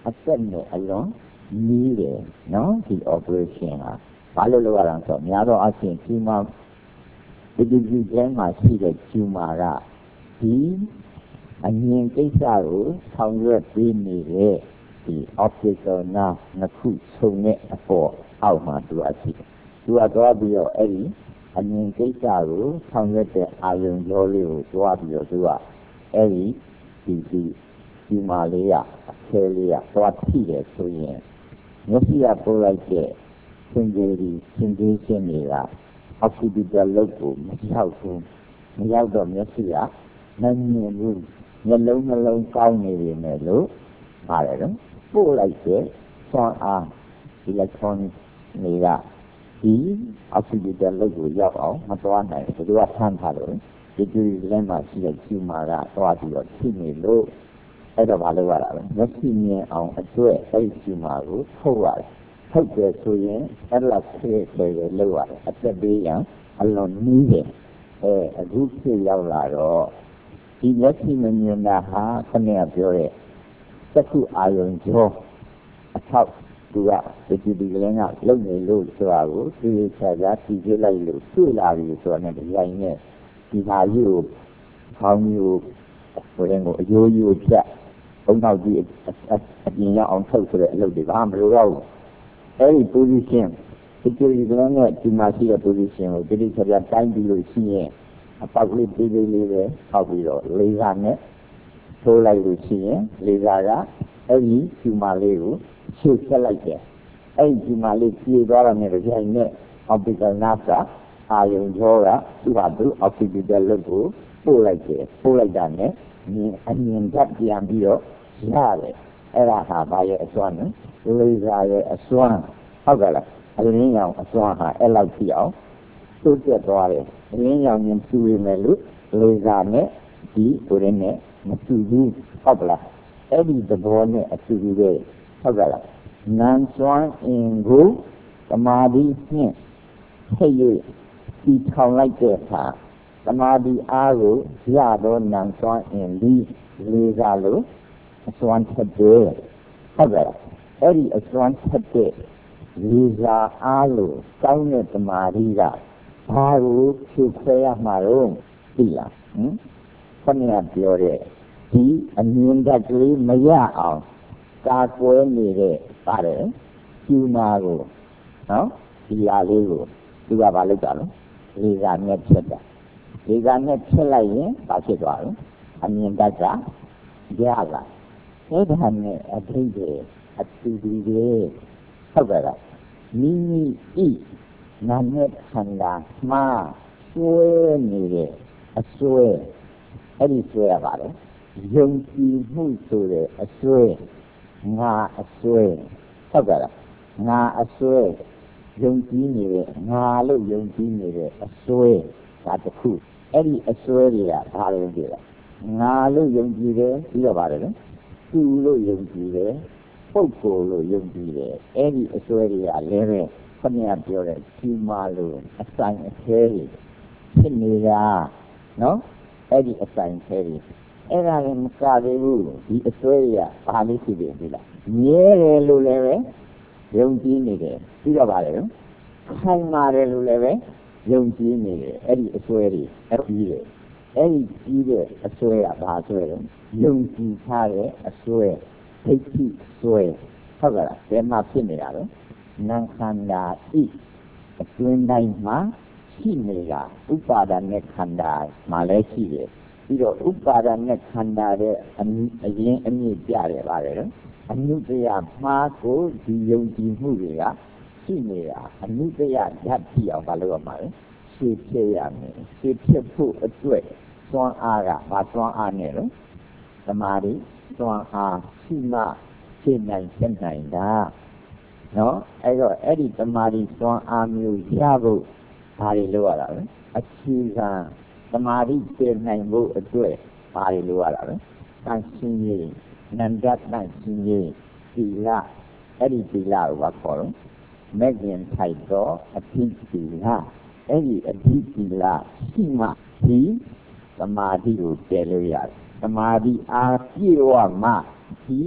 အသက်နဲ့အလွန်နီးတယ်နော်ဒီ operation ဟာဘာလို့လုပ်ရအောင်ဆိုများသောအားဖြင့်ကျူမာဒီကျဲမှာရှိတဲ့ကျူမာကဒီအမြင်ကိစ္စကိုဆောင်ရွက်ပေးနေတဲ့ဒီ optical nerve နှစ်ခုဆုံတဲ့အပေါ်အောက်မှာသူအရှိသူကတော့ပြီးတော့အဲ့ဒီအမြင်ကိစ္စကိုဆောင်ရွက်တဲ့အာရုံကြောလေးကိုတွားပြီးတော့သူကအဲ့ဒီဒီမာလေးကအဆဲလေးကသွားထိတယ်ဆိုရင်မျက်စိကပို့လိုက်တဲ့သင်္ကေတသင်္ကေတရှင်းတွေက occipital lobe ကိုမရောက်ဘူးမရောက်တော့မျက်စိကမမြင်ဘူးမျက်လုံးနှလုံးကောင်းနေပြီမဲ့လို့ပါတယ်နော်ပို့လိုက်တဲ့ဆွမ်းအား electron တွေကဒီ occipital lobe ကိုရောက်အောင်မသွားနိုင်ဘူးသူကဆန်းထားလို့ဒီကျူလက်မှာရှိတဲ့ကျူမာကသွားပြီးတော့ထိနေလို့အဲ့တော့မလုပ်ရတာပဲမျက်စိမြင်အောင်အတွက်အဲ့ဒီကျူမာကိုထုတ်ရတယ်ထုတ်တယ်ဆိုရင်အဲ့လောက်ခဲခဲလုပ်ရတယ်အသက်ပေးရန်အလွန်နည်းတယ်အခုဖြစ်ရောက်လာတော့ဒီမျက်စိမမြင်တာဟာခဏပြောတဲ့သက္ခုအာယုံကျော်အထောက်သူကဒီကလေးကလုံနေလို့ဆိုတာကိုသိချာချာသိကြလိုက်လို့တွေ့လာပြီဆိုတော့လည်းရိုင်းနဲ့ဒီဟာကြီးကိုခေါင်းကြီးကိုဟိုရင်ကိုအယိုးကြီးကိုဖြတ်ဘုံနောက်ကြီးအပြင်ရောက်အောင်ထုတ်ဆိုတဲ့အလုပ်တွေဘာမှမလိုတော့ဘူးအဲ့ဒီ position ဒီကလေးကဒီမှာရှိတဲ့ position ကိုဒီချာချာတိုင်းပြီးလို့ရှိရင်အပေါက်ကလေးသေးသေးလေးပဲထောက်ပြီးတော့လေဆာနဲ့ထိုးလိုက်လို့ရှိရင်လေဆာကအဲ့ဒီကျူမာလေးကိုရှုပ်ဆက်လိုက်တယ်အဲ့ဒီကျူမာလေးပြေသွားတာနဲ့ကြိုင်နဲ့ optical nerve ကအာယုံကြောကသူ့ဟာသူ occipital lobe ကိုပို့လိုက်တယ်ပို့လိုက်တာနဲ့အမြင်ဓာတ်ပြန်ပြီးတော့ရတယ်အဲ့ဒါဟာဘာရဲ့အစွမ်းလဲလေဆာရဲ့အစွမ်းဟုတ်ကဲ့လားအလင်းရောင်အစွမ်းဟာအဲ့လောက်ကြည့်အောင်တိုးတက်သွားတယ်အလင်းရောင်မြင်ပြူရမယ်လို့လေဆာနဲ့ဒီကိုရင်းနဲ့မပြူဘူးဟုတ်ကဲ့လားအဲ့ဒီသဘောနဲ့အတူတူပဲဟုတ်ကဲ့လားနန်စွမ်းအင်ကိုသမာဓိဖြင့်ထိတ်၍ဒီထောင်လိုက်တဲ့အခါသမာဓိအားကိုရတော့နန်စွမ်းအင်ဒီလေးစားလို့အစွမ်းထက်တယ်ဟုတ်ကဲ့အဲ့ဒီအစွမ်းထက်တဲ့လေးစားအားလို့ကောင်းတဲ့သမာဓိကဘာကိုဖြူခွဲရမှာတော့သိလားခဏပြောတဲ့ဒီအမြင်ဓာတ်ကလေးမရအောင်ကာကွယ်နေတဲ့ပါတယ်ကျူမာကိုနော်ဒီအားလေးကိုသူကဘာလုပ်တာလဲလေဆာနဲ့ဖြတ်တာလေဆာနဲ့ဖြတ်လိုက်ရင်ဘာဖြစ်သွားလဲအမြင်ဓာတ်ကရလာအဲ့ဒါနဲ့အထိတ်တွေအတူတူတွေဟုတ်ကဲ့လားမိမိဤနာနဲ့ခန္ဓာမှာဆွဲနေတဲ့အဆွဲအဲ့ဒီဆွဲရပါတယ်ယုံကြည်မှုဆိုတဲ့အဆွဲငါအဆွဲဟုတ်ကဲ့လားငါအဆွဲယုံကြည်နေတဲ့ငါလို့ယုံကြည်နေတဲ့အဆွဲဒါတစ်ခုအဲ့ဒီအဆွဲတွေကဘာလို့လဲငါလို့ယုံကြည်တယ်ပြီးတော့ပါတယ်လေသူလို့ယုံကြည်တယ်ပုဂ္ဂိုလ်လို့ယုံကြည်တယ်အဲ့ဒီအစွဲတွေကလည်းပဲခဏပြောတဲ့ကျူမာလို့အဆိုင်အခဲတွေဖြစ်နေတာနော်အဲ့ဒီအဆိုင်ခဲတွေအဲ့ဒါလည်းမကသေးဘူးဒီအစွဲတွေကဘာလို့ဖြစ်တယ်ဒီလားမြဲတယ်လို့လည်းပဲယုံကြည်နေတယ်ပြီးတော့ပါတယ်နော်ခိုင်မာတယ်လို့လည်းပဲယုံကြည်နေတယ်အဲ့ဒီအစွဲတွေအဲ့ဒီလေအဲ့ဒီကြီးတဲ့အစွဲကဘာစွဲလဲယုံကြည်ထားတဲ့အစွဲဒိဋ္ဌိစွဲဟုတ်ကဲ့လားဘယ်မှာဖြစ်နေတာလဲနာခန္ဓာဤအတွင်းတိုင်းမှာရှိနေတာဥပါဒณะခန္ဓာမှာလည်းရှိတယ်ပြီးတော့ဥပါဒณะခန္ဓာရဲ့အရင်အမြင့်ပြတယ်ပါတယ်နော်အနုတ္တယမှားကိုဒီယုံကြည်မှုတွေကရှိနေတာအနုတ္တယဓာတ်ဖြစ်အောင်မလုပ်ရမှာလေရှေ့ဖြစ်ရမယ်ရှေ့ဖြစ်ဖို့အတွက်သွမ်းအားကဘာသွမ်းအားနဲ့လဲသမာဓိသွမ်းအားရှိမှဖြစ်နိုင်ဖြစ်နိုင်တာနော်အဲ့တော့အဲ့ဒီသမာဓိသွမ်းအားမျိုးရဖို့ဘာတွေလုပ်ရတာလဲအခြေခံသမာဓိဖြစ်နိုင်ဖို့အတွက်ဘာတွေလုပ်ရတာလဲတန်ရှင်းရေးနန္ဒတန်ရှင်းရေးသီလအဲ့ဒီသီလကိုဘာခေါ်လဲမဂ္ဂင်ထိုက်တော့အဋ္ဌိသီလအဲ့ဒီအဋ္ဌိသီလရှိမှဒီသမာဓိကိုတည်လို့ရတယ်သမာဓိအားပြည့်ဝမှဒီအ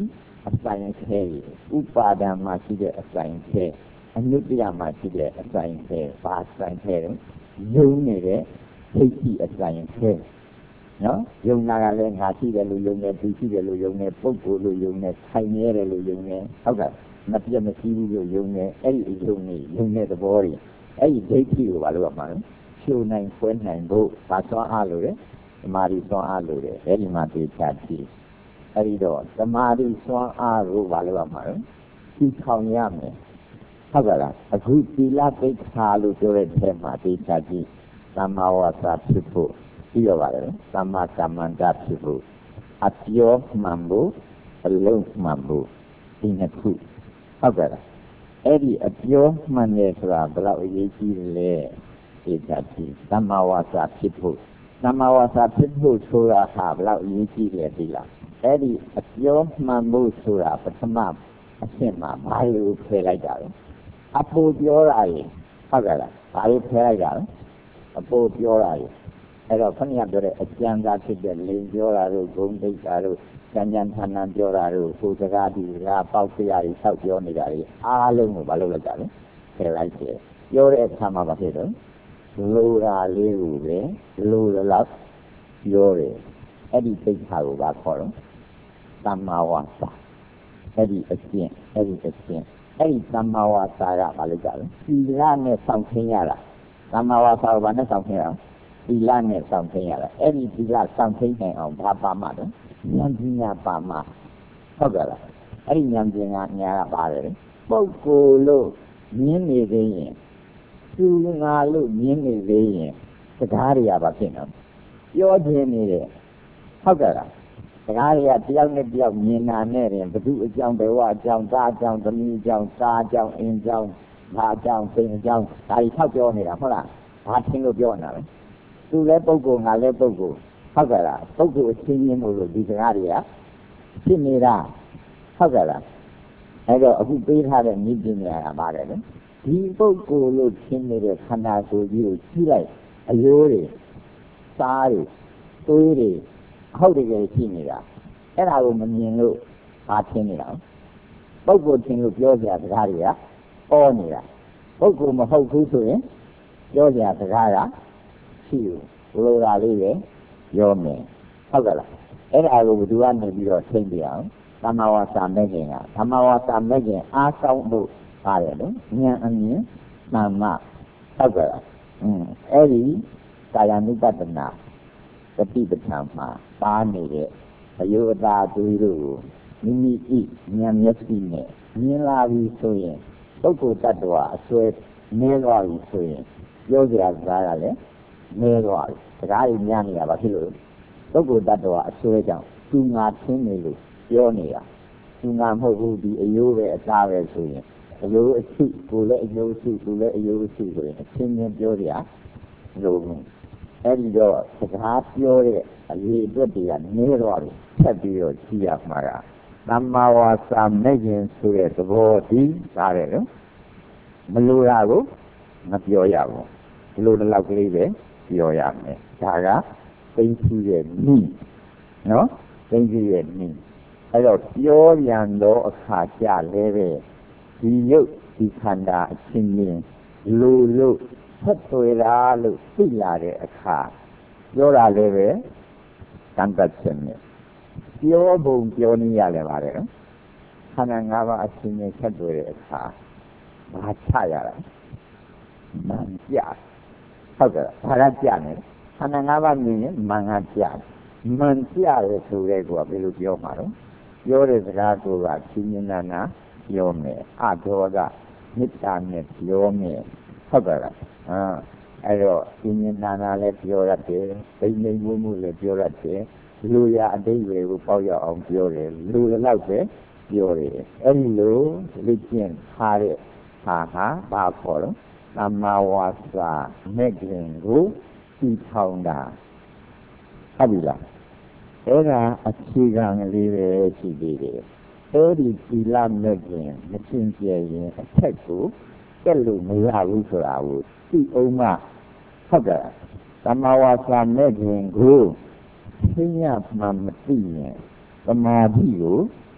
အဆိုင်ခဲဥပါဒံမှာရှိတဲ့အဆိုင်ခဲအနုတ္တယမှာရှိတဲ့အဆိုင်ခဲဘာဆိုင်ခဲလဲယုံနေတဲ့သိတိအဆိုင်ခဲနော်ယုံနာကလည်းငါရှိတယ်လို့ယုံတယ်သူရှိတယ်လို့ယုံတယ်ပုဂ္ဂိုလ်လို့ယုံတယ်ခိုင်ရဲတယ်လို့ယုံတယ်ဟုတ်ကဲ့မပြတ်မရှိဘူးလို့ယုံတယ်အဲ့ဒီယုံနေယုံတဲ့သဘောတွေအဲ့ဒီဒိဋ္ဌိကိုဘာလို့ရမှာလဲရှုနိုင်ဖွင့်နိုင်ဖို့ဘာသွားအားလို့လဲသမာဓိသွားအားလို့တယ်အဲ့ဒီမှာသိချကြည့်အဲ့ဒီတော့သမာဓိသွားအားကိုဘာလို့ရမှာလဲကြည့်ဆောင်ရမယ်ဟုတ်ကဲ့လားအခုသီလပိဋကလို့ပြောတဲ့ထဲမှာသိချကြည့်သမ္မာဝါစာဖြစ်ဖို့ပြီးတော့ပါလေသမ္မာကမ္မန္တဖြစ်ဖို့အပြောမှန်ဖို့အလုံးမှန်ဖို့ဒီနှစ်ခုဟုတ်ကဲ့လားအဲ့ဒီအပြောမှန်တယ်ဆိုတာဘယ်လောက်အရေးကြီးလဲသိချကြည့်သမ္မာဝါစာဖြစ်ဖို့သမ္မာဝါစာဖြစ်ဖို့ဆိုတာဟာဘယ်လောက်အရေးကြီးလဲဒီလားအဲ့ဒီအပြောမှန်ဖို့ဆိုတာပထမအဆင့်မှာဘာလို့ဖယ်လိုက်တာလဲအပူပြောတာရေဟုတ်ကဲ့လားဘာလို့ဖယ်လိုက်တာလဲအပူပြောတာရေအဲ့တော့ခဏပြောတဲ့အကျဉ်းသားဖြစ်တဲ့လိန်ပြောတာတို့ဂုံတိတ်တာတို့ဉာဏ်ဉာဏ်ဌာနပြောတာတို့ကိုယ်စကားဒီကပေါက်ပြရည်ဆောက်ပြောနေတာတွေအားလုံးကိုဘာလို့လိုက်တာလဲဖယ်လိုက်တယ်ပြောတဲ့အခါမှာဘာဖြစ်တော့လိုတာလေးကိုပဲလိုလောက်ပြောတယ်အဲ့ဒီသိက္ခာကိုဘာခေါ်တော့သမ္မာဝါစာအဲ့ဒီအကျင့်အဲ့ဒီသမ္မာဝါစာကဘာလို့ကြလဲသီလနဲ့ဆောင်ခင်းရတာသမ္မာဝါစာကိုဘာနဲ့ဆောင်ခင်းရအောင်သီလနဲ့ဆောင်ခင်းရတာအဲ့ဒီသီလဆောင်ခင်းနိုင်အောင်ဘာပါမှတော့ဉာဏ်ပညာပါမှဟုတ်ကဲ့လားအဲ့ဒီဉာဏ်ပညာကပါတယ်ပုဂ္ဂိုလ်လို့မြင်နေသေးရင်သူငါလို့မြင်နေသေးရင်စကားတွေကဘာဖြစ်နော်ပြောခြင်းနေတဲ့ဟုတ်ကဲ့လားစကားတွေကတယောက်နဲ့တယောက်မြင်တာနဲ့ရင်ဘု து အကြောင်းဘဝအကြောင်းသားအကြောင်းသမီးအကြောင်းသားအကြောင်းအင်းအကြောင်းဘာအကြောင်းစိတ်အကြောင်းဒါတွေထောက်ပြောနေတာဟုတ်လားဘာသင်လို့ပြောနေတာလဲသူလည်းပုဂ္ဂိုလ်ငါလည်းပုဂ္ဂိုလ်ဟုတ်ကဲ့လားပုဂ္ဂိုလ်အချင်းချင်းလို့ဒီစကားတွေကဖြစ်နေတာဟုတ်ကဲ့လားအဲ့တော့အခုပေးထားတဲ့နိပညာကပါတယ်လေဒီပုဂ္ဂိုလ်လို့ရှင်းနေတဲ့ခန္ဓာကိုယ်ကြီးကိုကြည့်လိုက်အယိုးတွေစားတွေသွေးတွေအဟုတ်တကယ်ရှိနေတာအဲ့ဒါကိုမမြင်လို့ဘာထင်နေတာပုဂ္ဂိုလ်ထင်လို့ပြောကြစကားတွေကပေါ်နေတာပုဂ္ဂိုလ်မဟုတ်ဘူးဆိုရင်ပြောကြစကားကရှိဘူးလိုတာလေးပဲပြောမယ်ဟုတ်ကဲ့လားအဲ့ဒါကိုဘယ်သူကနေပြီးတော့သိပြအောင်သမ္မာဝါစာမဲ့ခင်ကသမ္မာဝါစာမဲ့ခင်အားကောင်းဖို့ပါတယ်လို့ဉာဏ်အမြင်မှန်မှဟုတ်ကဲ့လားအဲ့ဒီကာယ ानु ပတ္တနာတတိပဋ္ဌာန်မှာပါနေတဲ့အယုအတာသွေးတို့ကိုမိမိဤဉာဏ်မျက်စိနဲ့မြင်လာပြီဆိုရင်ပုဂ္ဂိုလ်တ attva အစွဲနည်းသွားပြီဆိုရင်ပြောကြစကားကလည်းနည်းသွားပြီစကားကြီးများနေတာဘာဖြစ်လို့ပုဂ္ဂိုလ်တ attva အစွဲကြောင့်သူငါထင်းနေလို့ပြောနေတာသူငါမဟုတ်ဘူးဒီအယိုးပဲအသားပဲဆိုရင်အယိုးအစုကိုလည်းအယိုးအစုသူလည်းအယိုးအစုဆိုရင်အချင်းချင်းပြောကြလို့အဲ့ဒီတော့စကားပြောတဲ့အရေးအတွက်တွေကနည်းသွားပြီဆက်ပြီးတော့ကြည့်ရမှာကသမ္မာဝါစာမဲ့ခြင်းဆိုတဲ့သဘောတည်းသားတယ်နော်မလိုတာကိုမပြောရဘူးလိုတဲ့လောက်ကလေးပဲပြောရမယ်ဒါကသိသိရဲ့မိနော်သိသိရဲ့မိအဲ့တော့ပြောပြန်တော့အခါကြလဲပဲဒီရုပ်ဒီခန္ဓာအချင်းချင်းလိုလို့ဆက်သွယ်တာလို့သိလာတဲ့အခါပြောတာလည်းပဲတန်တတ်ခြင်းနဲ့ပြောပုံပြောနည်းရလည်းပါတယ်နော်ခန္ဓာ၅ပါးအချင်းချင်းဆက်သွယ်တဲ့အခါဘာချရတာမှန်ကြဟုတ်ကဲ့ဘာကကြနေခန္ဓာ၅ပါးမြင်ရင်မှန်ကကြမှန်ကြရဲဆိုတဲ့ကောဘယ်လိုပြောမှာတော့ပြောတဲ့စကားကိုကချင်းချင်းနာနာပြောမယ်အတော်ကမေတ္တာနဲ့ပြောမယ်ဟုတ်ကဲ့အဲ့တော့ချင်းချင်းနာနာလည်းပြောရတယ်ဒိဋ္ဌိမှုလည်းပြောရတယ်လူရအတိတ်တွေကိုပေါက်ရအောင်ပြောတယ်လူလောက်ပဲပြောတယ်အဲ့ဒီလိုလေ့ကျင့်ထားတဲ့ဟာဘာခေါ်တော့သမ္မာဝါစာမဲ့ခင်ကိုတည်ထောင်တာဟုတ်ပြီလားအဲ့ဒါအခြေခံလေးပဲရှိသေးတယ်အဲ့ဒီသီလမဲ့ခင်မရှင်းပြရင်အထက်ကိုတက်လို့မရဘူးဆိုတာကိုသိအောင်မှဟုတ်ကဲ့သမ္မာဝါစာမဲ့ခင်ကိုသိရမှမသိရင်သမာဓိကို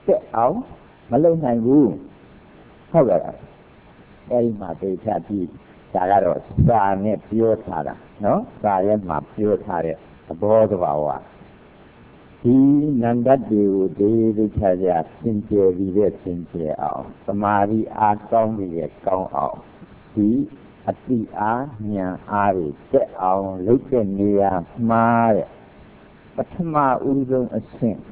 တက်အောင်မလုပ်နိုင်ဘူးဟုတ်ကဲ့အဲ့ဒီမှာသိချပြီးဒါကတော့စာနဲ့ပြောထားတာနော်စာရဲမှာပြောထားတဲ့သဘောတဘာဝဒီနန္ဒတ်တွေကိုဒီချာချာသင်ကျေပြီးတဲ့သင်ကျေအောင်သမာဓိအားကောင်းပြီးတဲ့ကောင်းအောင်ဒီအတိအားဉာဏ်အားတွေတက်အောင်လုပ်တဲ့နေရာမှာတဲ့ပထမဦးဆုံးအဆင့်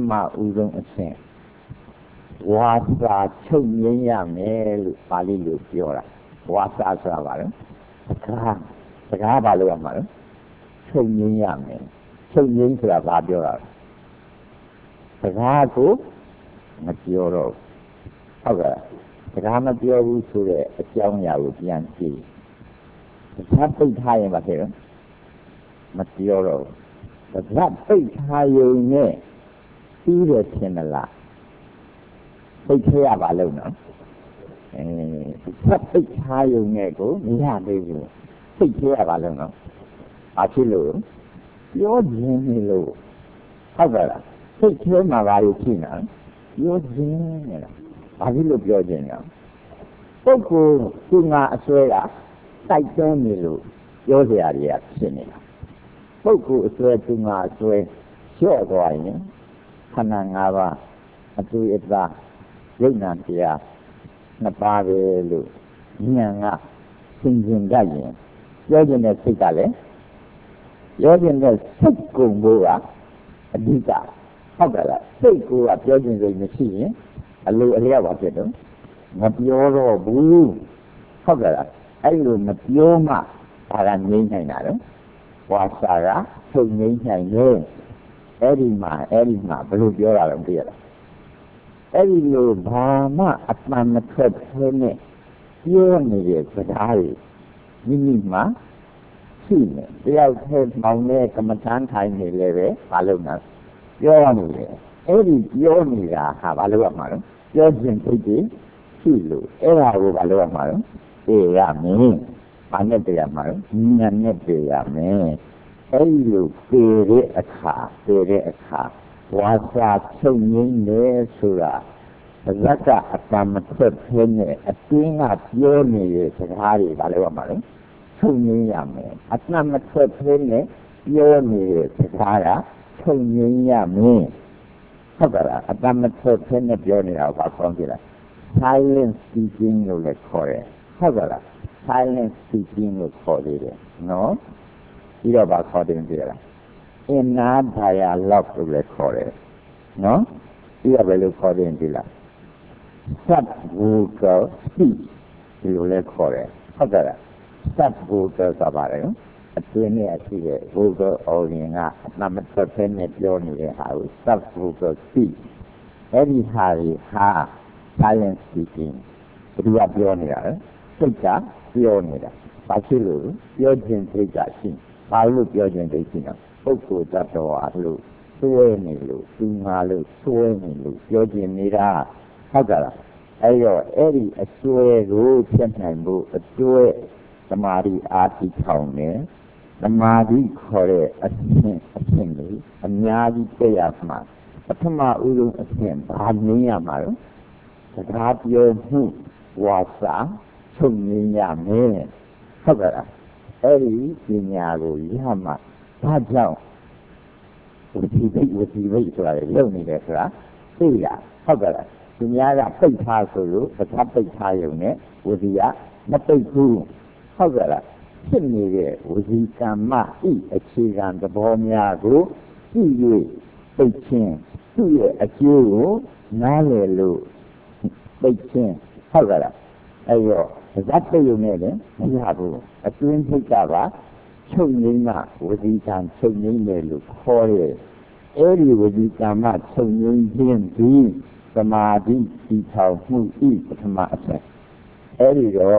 ဝါစာချုပ်ငြိမ်းရမယ်လို့ပါဠိလိုပြောတာဝါစာဆိုတာဘာလဲစကားဘာလို့ရမှာလဲချုပ်ငြိမ်းရမယ်ချုပ်ငြိမ်းဆိုတာဘာပြောတာစကားကိုမပြောတော့ဟုတ်ကဲ့စကားမပြောဘူးဆိုတဲ့အကြောင်းအရာကိုပြန်ကြည့်စကားပိတ်ထားရင်ဘာဖြစ်လဲမပြောတော့စကားပိတ်ထားရုံနဲ့ပြီးတယ်ထင်လားပိတ်ခဲ့ရပါလို့နော်စက်ပိတ်ထားရုံနဲ့ကိုမရသေးဘူးပိတ်ခဲ့ရပါလို့နော်အဖြစ်လို့ပြောခြင်းနေလို့ဟုတ်ကဲ့လားစိတ်ထဲမှာဘာလို့ဖြစ်နေလဲပြောခြင်းနဲ့လားဘာဖြစ်လို့ပြောခြင်းလဲပုဂ္ဂိုလ်သူငါအစွဲကတိုက်တွန်းနေလို့ပြောစရာတွေကဖြစ်နေတာပုဂ္ဂိုလ်အစွဲသူငါအစွဲလျှော့သွားရင်ခန္ဓာ၅ပါးအတူအသားရုပ်နာတရားနှစ်ပါးပဲလို့ဉာဏ်ကသင်ကျင်တတ်ရင်ပြောခြင်းတဲ့စိတ်ကလည်းပြောခြင်းတဲ့စိတ်ကုံဖို့ကအဓိကဟုတ်ကဲ့လားစိတ်ကိုပြောခြင်းစိတ်မရှိရင်အလိုအလျောက်ပါဖြစ်တော့မပြောတော့ဘူးဟုတ်ကဲ့လားအဲ့လိုမပြောမှဒါကငြိမ်းနိုင်တာတော့ဝါစာကထုတ်ငြိမ်းနိုင်တယ်အဲ့ဒီမှာဘယ်လိုပြောတာလဲမသိရလားအဲ့ဒီလိုဘာမှအပန်မထွက်သေးနဲ့ပြောနေတဲ့စကားတွေမိမိမှာရှိနေတယောက်တည်းမောင်နဲ့ကမ္မထမ်းထိုင်နေလေပဲဘာလို့လဲပြောနေတယ်အဲ့ဒီပြောနေတာဟာဘာလို့ရမှာလဲပြောခြင်းစိတ်တွေရှိလို့အဲ့ဒါကိုဘာလို့ရမှာလဲသိရမယ်ဘာနဲ့သိရမှာလဲဉာဏ်နဲ့သိရမယ်အဲ့ဒီလိုသိတဲ့အခါဝါစာချုပ်ငင်းတယ်ဆိုတာဇက်ကအတမထွက်သေးနဲ့အတွင်းကပြောနေတဲ့စကားတွေဘာလို့ရမှာလဲချုပ်ငင်းရမယ်အတမထွက်သေးနဲ့ပြောနေတဲ့စကားကချုပ်ငင်းရမယ်ဟုတ်ကဲ့လားအတမထွက်သေးနဲ့ပြောနေတာကိုဘာခေါ်ကြလဲ silent speaking လို့လည်းခေါ်တယ်ဟုတ်ကဲ့လား silent speaking လို့ခေါ်တယ်နော်ပြီးတော့ဘာခေါ်တယ်ကြည့်လားinner dialogue လို့လည်းခေါ်တယ်နော်ပြီးတော့ဘယ်လိုခေါ်တယ်ကြည့်လား sub vocal speech လို့လည်းခေါ်တယ်ဟုတ်ကဲ့လား sub vocal ဆိုတာဘာလဲအတွင်းနဲ့အရှိတဲ့ vocal organ ကအတမထွက်သေးနဲ့ပြောနေတဲ့ဟာကို sub vocal speech အဲ့ဒီဟာကြီးဟာ silent speaking ဘယ်သူကပြောနေတာလဲစိတ်ကပြောနေတာဘာဖြစ်လို့ပြောခြင်းစိတ်ကရှိဘာလို့ပြောခြင်းစိတ်ရှိနော်ပုဂ္ဂိုလ်တ attva လို့စွဲနေလို့သူငါလို့စွဲနေလို့ပြောခြင်းနေတာဟုတ်ကဲ့လားအဲ့တော့အဲ့ဒီအစွဲကိုဖြတ်နိုင်ဖို့အတွဲသမာဓိအားဖြည့်ထောင်တယ်သမာဓိခေါ်တဲ့အဆင့်လေးအများကြီးပြရမှာပထမဦးဆုံးအဆင့်ဘာနည်းရမှာလဲစကားပြောမှုဝါစာချုပ်ငင်းရမယ်ဟုတ်ကဲ့လားအဲ့ဒီပညာကိုရမှဘာကြောင့်ဝစီဘိတ်ဆိုတာလုံနေတယ်ဆိုတာသိရဟုတ်ကဲ့လားသူများကပိတ်ထားဆိုလို့စကားပိတ်ထားရုံနဲ့ဝစီကမပိတ်ဘူးဟုတ်ကဲ့လားဖြစ်နေတဲ့ဝစီကမ္မဤအခြေခံသဘောများကိုကြည့်၍ပိတ်ခြင်းသူ့ရဲ့အကျိုးကိုနားလည်လို့ပိတ်ခြင်းဟုတ်ကဲ့လားအဲ့တော့ဇတ်ပိတ်ရုံနဲ့လည်းမရဘူးအတွင်းစိတ်ကပါချုပ်ငိမ့်မှဝစီကံချုပ်ငိမ့်တယ်လို့ခေါ်တယ်အဲ့ဒီဝစီကံမှချုပ်ငိမ့်ခြင်းဒီသမာဓိတည်ထောင်မှုဤပထမအဆင့်အဲ့ဒီလို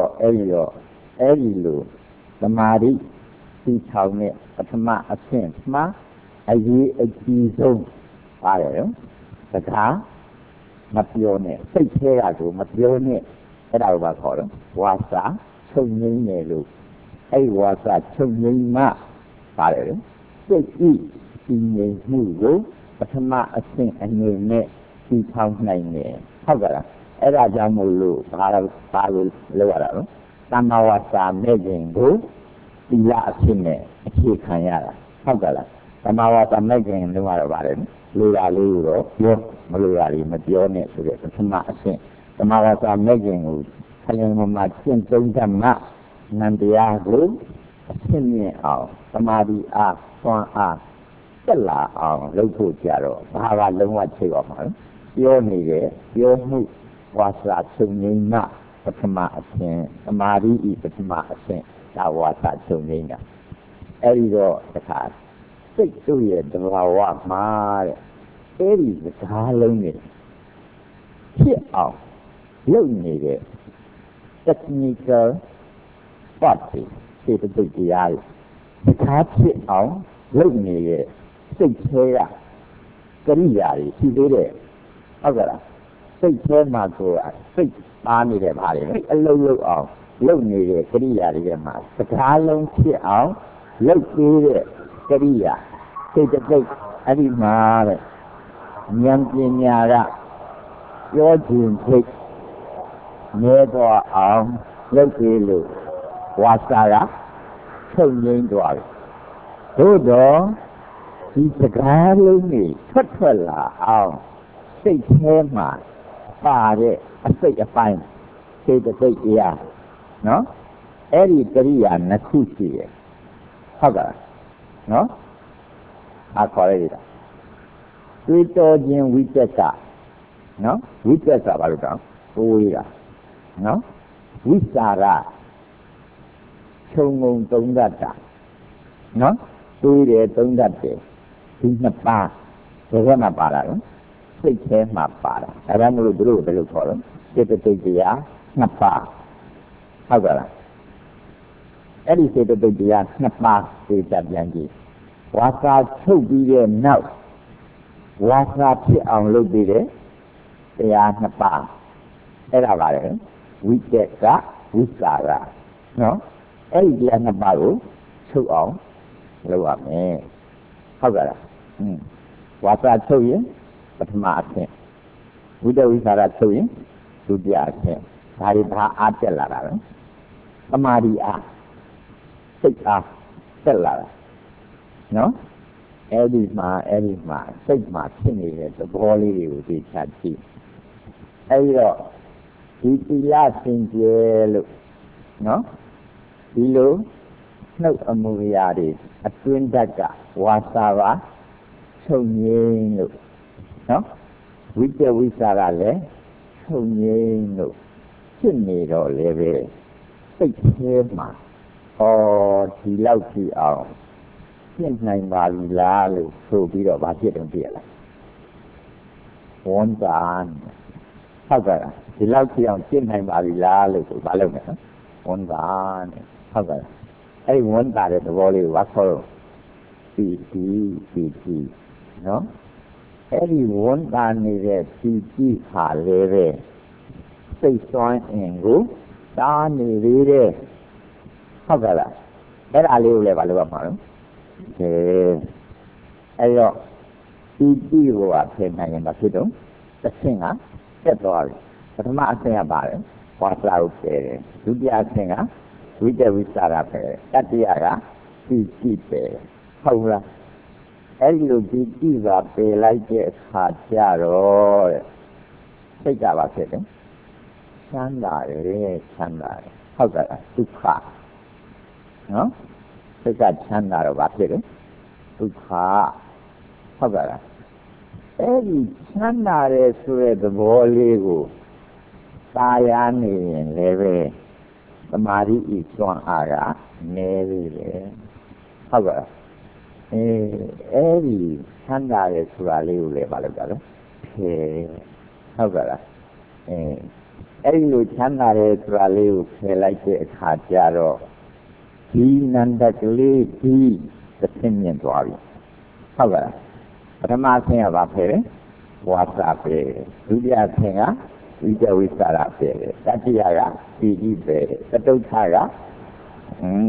သမာဓိတည်ထောင်တဲ့ပထမအဆင့်မှာအရေးအကြီးဆုံးပါတယ်စကားမပြောနဲ့စိတ်ထဲကကိုမပြောနဲ့အဲ့ဒါကိုပါခေါ်တော့ဝါစာချုပ်ငိမ့်တယ်လို့အဲ့ဝါစာချုပ်ငိမ့်မှပါတယ်စိတ်ဤတည်ငြိမ်မှုကိုပထမအဆင့်အနေနဲ့ဒီထောင်းနိုင်တယ်ဟုတ်ကဲ့လားအဲ့ဒါကြောင့်မို့လို့ဘာလို့လောက်ရတာလဲသမ္မာဝါစာမဲ့ခြင်းကိုသီလအဖြစ်နဲ့အခြေခံရတာဟုတ်ကဲ့လားသမ္မာဝါစာမဲ့ခြင်းလို့ကတော့ဗါတယ်လူရာလေးကိုတော့ပြောမလူရာလေးမပြောနဲ့ဆိုတဲ့ပထမအဆင့်သမ္မာဝါစာမဲ့ခြင်းကိုခရင်မှာကျင့်သုံးတတ်မှနန္တရားကိုအဆင့်မြင့်အောင်သမာဓိအားသွမ်းအားတက်လာအောင်လုပ်ဖို့ကြတော့ဘာကလုံးဝချိန်ပါမှာလဲပြောနေတဲ့ပြောမှုဝါစာချုပ်ငိမ့်မှပထမအဆင့်သမာဓိဤပထမအဆင့်ဒါဝါစာချုပ်ငိမ့်တာအဲ့ဒီတော့တခါစိတ်တို့ရဲ့သဘာဝမှာတဲ့အဲ့ဒီစကားလုံးတွေဖြစ်အောင်လုပ်နေတဲ့ technical part စေတသိက်တရားတွေစကားဖြစ်အောင်လုပ်နေတဲ့စိတ်ထဲကကရိယာတွေရှိသေးတယ်ဟုတ်ကဲ့လားစိတ်ထဲမှာကိုစိတ်ပါနေတဲ့ဘာတွေလဲအလုံးလုံးအောင်လုပ်နေတဲ့ကရိယာတွေကမှစကားလုံးဖြစ်အောင်လုပ်ပြီးတဲ့ကရိယာစိတ်တိတ်အဲ့ဒီမှာတဲ့ဉာဏ်ပညာကပြောခြင်းစိတ်နေတော့အောင်လုပ်ပြီးလို့ဝါစာကချုပ်ငိမ့်သွားတယ်သို့တော့ဒီစကားလုံးတွေထွက်လာအောင်စိတ်ထဲမှာပါတဲ့အစိတ်အပိုင်းစိတ်တိတ်တရားနော်အဲ့ဒီကရိယာနှစ်ခုရှိတယ်ဟုတ်ကဲ့နော်ခေါ်ရည်တာတွေးတော်ခြင်းဝိတ္တနော်ဝိတ္တဘာလို့တောင်းကိုးရတာနော်ဝိစာရခြုံငုံသုံးတတ်တာနော်တွေးတယ်သုံးတတ်တယ်ဒီနှစ်ပါးဘယ်ကမှပါလာလဲစိတ်ထဲမှာပါတာအဲ့ဒါမလို့တို့ဘယ်လိုခေါ်လဲစိတ်တိတ်တရားနှစ်ပါးဟုတ်ကဲ့လားအဲ့ဒီစိတ်တိတ်တရားနှစ်ပါးသိတတ်ပြန်ကြည့်ဝါစာချုပ်ပြီးတဲ့နောက်ဝါစာဖြစ်အောင်လုပ်ပြီးတဲ့တရားနှစ်ပါးအဲ့ဒါပါလေဝိတ္တကဝိစာရနော်အဲ့ဒီတရားနှစ်ပါးကိုချုပ်အောင်လုပ်ရမယ်ဟုတ်ကဲ့လားဝါစာချုပ်ရင်ပထမအဆင့်ဝိတ္တဝိစာရချုပ်ရင်ဒုတိယအဆင့်ဒါတွေဘာအားတက်လာတာလဲသမာဓိအားစိတ်အားတက်လာတာနော်အဲ့ဒီမှာစိတ်မှာဖြစ်နေတဲ့သဘောလေးတွေကိုသိချကြည့်အဲ့ဒီတော့ဒီသီလစင်ကြယ်လို့နော်ဒီလိုနှုတ်အမူအရာတွေအတွင်းဓာတ်ကဝါစာပါချုပ်ငိမ့်လို့နော်ဝိတ္တဝိစာရလည်းချုပ်ငိမ့်လို့ဖြစ်နေတော့လည်းပဲစိတ်ထဲမှာဒီလောက်ကြည့်အောင်ဖြစ်နိုင်ပါပြီလားလို့ဆိုပြီးတော့ဗာဖြစ်တယ်ပြည့်လားဝန်တာဟုတ်ကဲ့ဒီလောက်ကြည့်အောင်ဖြစ်နိုင်ပါပြီလားလို့ဆိုဗာလုပ်မယ်နော်ဝန်တာဟုတ်ကဲ့အဲ့ဒီဝန်တာတဲ့သဘောလေးကိုဗာခေါ်တော့ပီတိနော်အဲ့ဒီဝန်တာနေတဲ့ပီတိဟာလည်းပဲစိတ်စွမ်းအင်ကိုတားနေသေးတယ်ဟုတ်ကဲ့လားအဲ့ဒါလေးကိုလည်းဗာလုပ်ရမှာနော်အဲ့တော့ဒီတိကိုဖြစ်နိုင်ရင်မဖြစ်တော့တစ်ဆင့်ကတက်သွားပြီပထမအဆင့်ကပါတယ်ဝါစာကိုဖယ်တယ်ဒုတိယအဆင့်ကဝိတ္တဝိစာရဖယ်တယ်တတိယကတိဖယ်ဟုတ်လားအဲ့ဒီလိုဒီတိပါပယ်လိုက်တဲ့အခါကျတော့စိတ်ကပါဖြစ်တယ်ချမ်းသာတယ်ဟုတ်ကဲ့ဒုက္ခနော်စိတ်ကချမ်းသာတော့ဗာဖြစ်တယ်ဒုက္ခဟုတ်ကဲ့လားအဲ့ဒီချမ်းသာတယ်ဆိုတဲ့သဘောလေးကိုသာယာနေရင်လည်းပဲသမာဓိဤစွမ်းအားကနည်းသေးတယ်ဟုတ်ကဲ့အဲ့ဒီချမ်းသာတယ်ဆိုတာလေးကိုလည်းဗာလို့ကြတယ်ဖေဟုတ်ကဲ့လားအဲ့ဒီလိုချမ်းသာတယ်ဆိုတာလေးကိုဖယ်လိုက်တဲ့အခါကျတော့ဒီနန္ဒကလေးဒီတစ်ဆင့်မြင့်သွားပြီဟုတ်ကဲ့ပထမဆင့်ကဘာဖယ်လဲဝါစာဖယ်ဒုတိယဆင့်ကဝိတ္တဝိစာရဖယ်တတိယကပီတိဖယ်သတုဋ္ဌက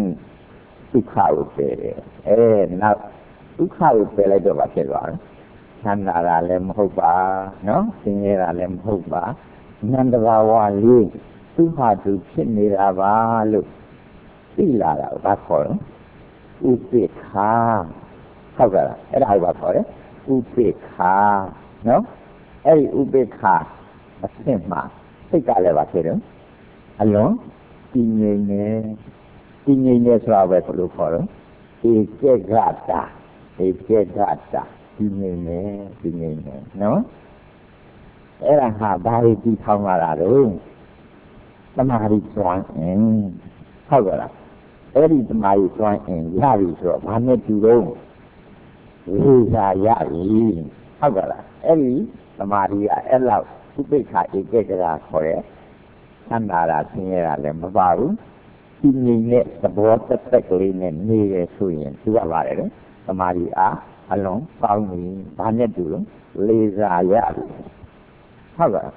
ဒုက္ခကိုဖယ်နောက်ဒုက္ခကိုဖယ်လိုက်တော့ဘာဖြစ်သွားလဲချမ်းသာတာလည်းမဟုတ်ပါနော်ဆင်းရဲတာလည်းမဟုတ်ပါနန္တဘာဝလေးသူ့ဟာသူဖြစ်နေတာပါလို့သိလာတာဘာခေါ်လဲဥပိ္ပခာဟုတ်ကဲ့လားအဲ့ဒါဘာခေါ်လဲဥပိ္ပခာနော်အဲ့ဒီဥပိ္ပခာအဆင့်မှာစိတ်ကလည်းပါဖြစ်တယ်အလုံးတည်ငြိမ်နေဆိုတာပဲဘယ်လိုခေါ်လဲဧကဂတာတည်ငြိမ်နေနော်အဲ့ဒါဟာဘာလို့ဒီထောင်းလာတာတော့သမာဓိစွမ်းအင်ဟုတ်ကဲ့လားအဲ့ဒီသမာဓိစွမ်းအင်ရပြီဆိုတော့ဘာနဲ့တူတော့ဝိဇာရပြီဟုတ်ကဲ့လားအဲ့ဒီသမာဓိကအဲ့လောက်ဥပိ္ပခာဧကဂတာခေါ်တဲ့သံသာရာဆင်းရဲတာလည်းမပါဘူးဒီငြိမ်တဲ့သဘောတစ်သက်ကလေးနဲ့နေရဆိုရင်သူကပါတယ်လေသမာဓိအားအလုံးကောင်းပြီဘာနဲ့တူလို့လေးစားရပြီဟုတ်ကဲ့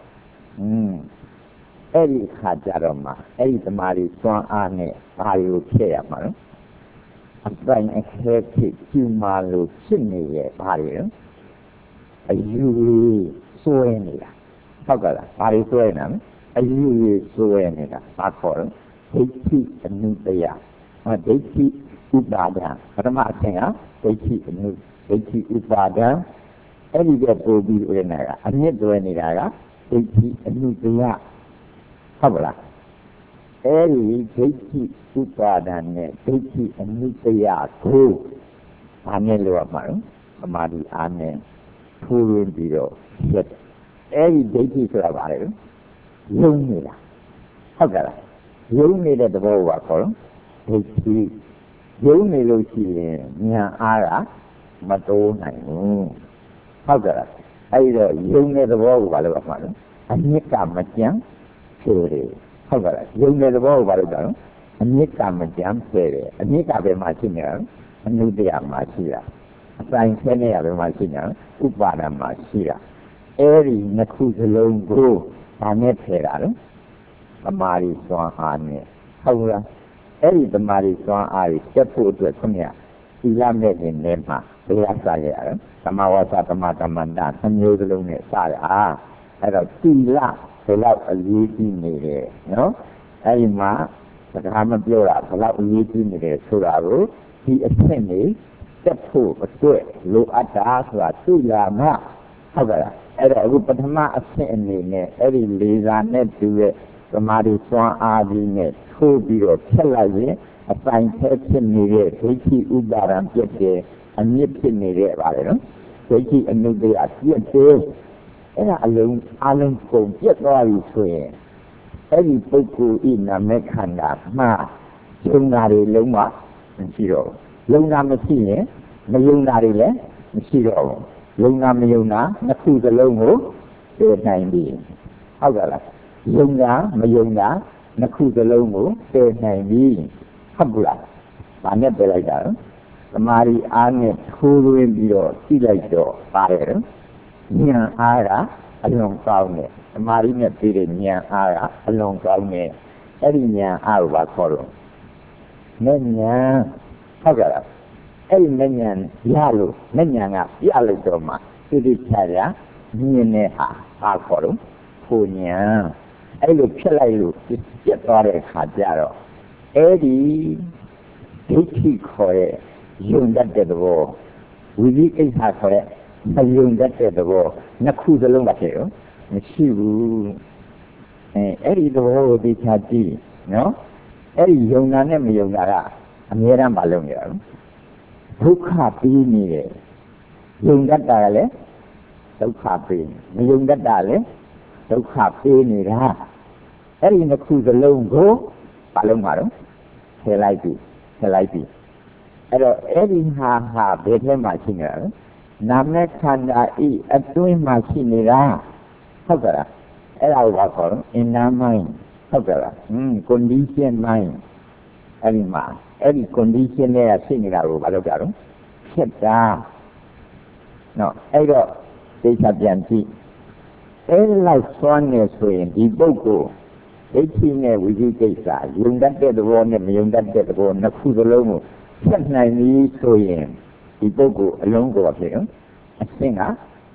အဲ့ဒီခါကြတော့မှအဲ့ဒီသမာဓိစွမ်းအားနဲ့ဘာလို့ဖြစ်ရမှာလဲအတိုင်းအခက်ဖြစ်ကျူမာလို့ဖြစ်နေရဲ့ဘာတွေလဲအယူစွဲနေတာဟုတ်ကဲ့လားဘာတွေစွဲနေတာလဲအယူစွဲနေတာဘာခေါ်လဲဒိဋ္ဌိအနုတ္တယဒိဋ္ဌိဥပါဒံပထမအဆင့်ကဒိဋ္ဌိအနုဒိဋ္ဌိဥပါဒံအဲ့ဒီကပို့ပြီးဦးနေတာကအမြင့်တွဲနေတာကဒိဋ္ဌိအနုတ္တယဟုတ်ပါလားအဲ့ဒီဒိဋ္ဌိဥပါဒံနဲ့ဒိဋ္ဌိအနုတ္တယကိုဘာနဲ့လို့ရမှာလဲသမာဓိအားနဲ့ထိုးရင်းပြီးတော့အဲ့ဒီဒိဋ္ဌိဆိုတာဘာလဲယုံနေတာဟုတ်ကဲ့လားယုံနေတဲ့သဘောကခေါ်လို့ဒိဋ္ဌိယုံနေလို့ရှိရင်ဉာဏ်အားကမတိုးနိုင်ဘူးဟုတ်ကဲ့လားအဲ့တော့ယုံတဲ့သဘောကဘာလို့ပါလဲအမြစ်ကမကြမ်းဖြစ်တယ်ဟုတ်ကဲ့လားယုံတဲ့သဘောကဘာလို့ကြလဲအမြစ်ကမကြမ်းဖြစ်တယ်အမြစ်ကဘယ်မှာရှိနေတာလဲအနုတ္တယမှာရှိတာအတိုင်းဆဲနေရဘယ်မှာရှိနေတာဥပါဒံမှာရှိတာအဲ့ဒီနှစ်ခုစလုံးကိုဘာနဲ့ဖယ်တာလဲသမာဓိစွမ်းအားနဲ့ဟုတ်လားအဲ့ဒီသမာဓိစွမ်းအားကိုတက်ဖို့အတွက်ခုနကသီလမဲ့တဲ့နေမှာဘယ်အစားရရလဲသမဝါစာသမတမန္တနှမျိုးစလုံးနဲ့စရအဲ့တော့သီလဘယ်လောက်အရေးကြီးနေတယ်နော်အဲ့ဒီမှာစကားမပြောတာဘယ်လောက်အရေးကြီးနေတယ်ဆိုတာကိုဒီအဆင့်လေးတက်ဖို့အတွက်လိုအပ်တာဆိုတာသူ့လာမှဟုတ်ကဲ့လားအဲ့တော့အခုပထမအဆင့်အနေနဲ့အဲ့ဒီလေးစားနဲ့တူတဲ့သမာဓိစွမ်းအားကြီးနဲ့ထိုးပြီးတော့ဖြတ်လိုက်ရင်အတိုင်းထဲဖြစ်နေတဲ့ဒိဋ္ဌိဥပါဒံပြည့်တဲ့အမြင့်ဖြစ်နေတဲ့ပါလေနော်ဒိဋ္ဌိအနုတ္တယပြည့်တဲ့အဲ့ဒါအလုံးကုန်ပြတ်သွားပြီဆိုရင်အဲ့ဒီပုဂ္ဂိုလ်ဤနာမည်ခန္ဓာမှာယုံနာတွေလုံးဝမရှိတော့ဘူးယုံနာမရှိရင်မယုံနာတွေလည်းမရှိတော့ဘူးယုံနာမယုံနာနှစ်ခုစလုံးကိုသိနိုင်ပြီဟုတ်ကဲ့လားယုံနာမယုံနာနှစ်ခုစလုံးကိုသိနိုင်ပြီဟုတ်ကဲ့လားဘာနဲ့ပြလိုက်တာလဲသမာဓိအားနဲ့ထိုးရင်းပြီးတော့ကြည့်လိုက်တော့ပါတယ်ဉာဏ်အားကအလွန်ကောင်းတယ်သမာဓိနဲ့ပြည့်တဲ့ဉာဏ်အားကအလွန်ကောင်းတယ်အဲ့ဒီဉာဏ်အားကိုဘာခေါ်လို့ဉာဏ်ဟုတ်ကဲ့လားအဲ့ဒီဉာဏ်ရလို့ဉာဏ်ကပြလိုက်တော့မှသိသိချာချာမြင်တဲ့ဟာဘာခေါ်လို့ကိုဉာဏ်အဲ့လိုဖြစ်လိုက်လို့ပြတ်သွားတဲ့အခါကျတော့အဲ့ဒီဒိဋ္ဌိခေါ်တဲ့ယုံတတ်တဲ့သဘောဝိသိကိစ္စခေါ်တဲ့မယုံတတ်တဲ့သဘောနှစ်ခုစလုံးပါဖြစ်ရောမရှိဘူးအဲ့ဒီသဘောကိုသိချာကြည့်နော်အဲ့ဒီယုံနာနဲ့မယုံနာကအများအားမလုံးရဘူးဒုက္ခပြီးနေတယ်ယုံတတ်တာကလည်းဒုက္ခပြီးမယုံတတ်တာလည်းဒုက္ခပြီးနေတာအဲ့ဒီနှစ်ခုစလုံးကိုဘာလုံးမှာတော့ထည့်လိုက်ပြီအဲ့တော့အဲ့ဒီဟာဘယ်ထဲမှာရှိနေတာလဲနာမည်ခန္ဓာဤအတွင်းမှာရှိနေတာဟုတ်ကဲ့လားအဲ့ဒါကိုဘာခေါ်လဲ inner mind ဟုတ်ကဲ့လားcondition mind အဲ့ဒီမှာအဲ့ဒီ condition နဲ့ရှိနေတာကိုဘာလုပ်ကြတော့ဖြစ်တာနော်အဲ့တော့သိချပြန်ကြည့်အဲ့လောက်စွမ်းနေဆိုရင်ဒီပုဂ္ဂိုလ်ဒိဋ္ဌိနဲ့ဝိသိကိစ္စယုံတတ်တဲ့သဘောနဲ့မယုံတတ်တဲ့သဘောနှစ်ခုစလုံးကိုဆက်နိုင်ပြီဆိုရင်ဒီပုဂ္ဂိုလ်အလုံးကိုဖြစ်ရောအဆင့်က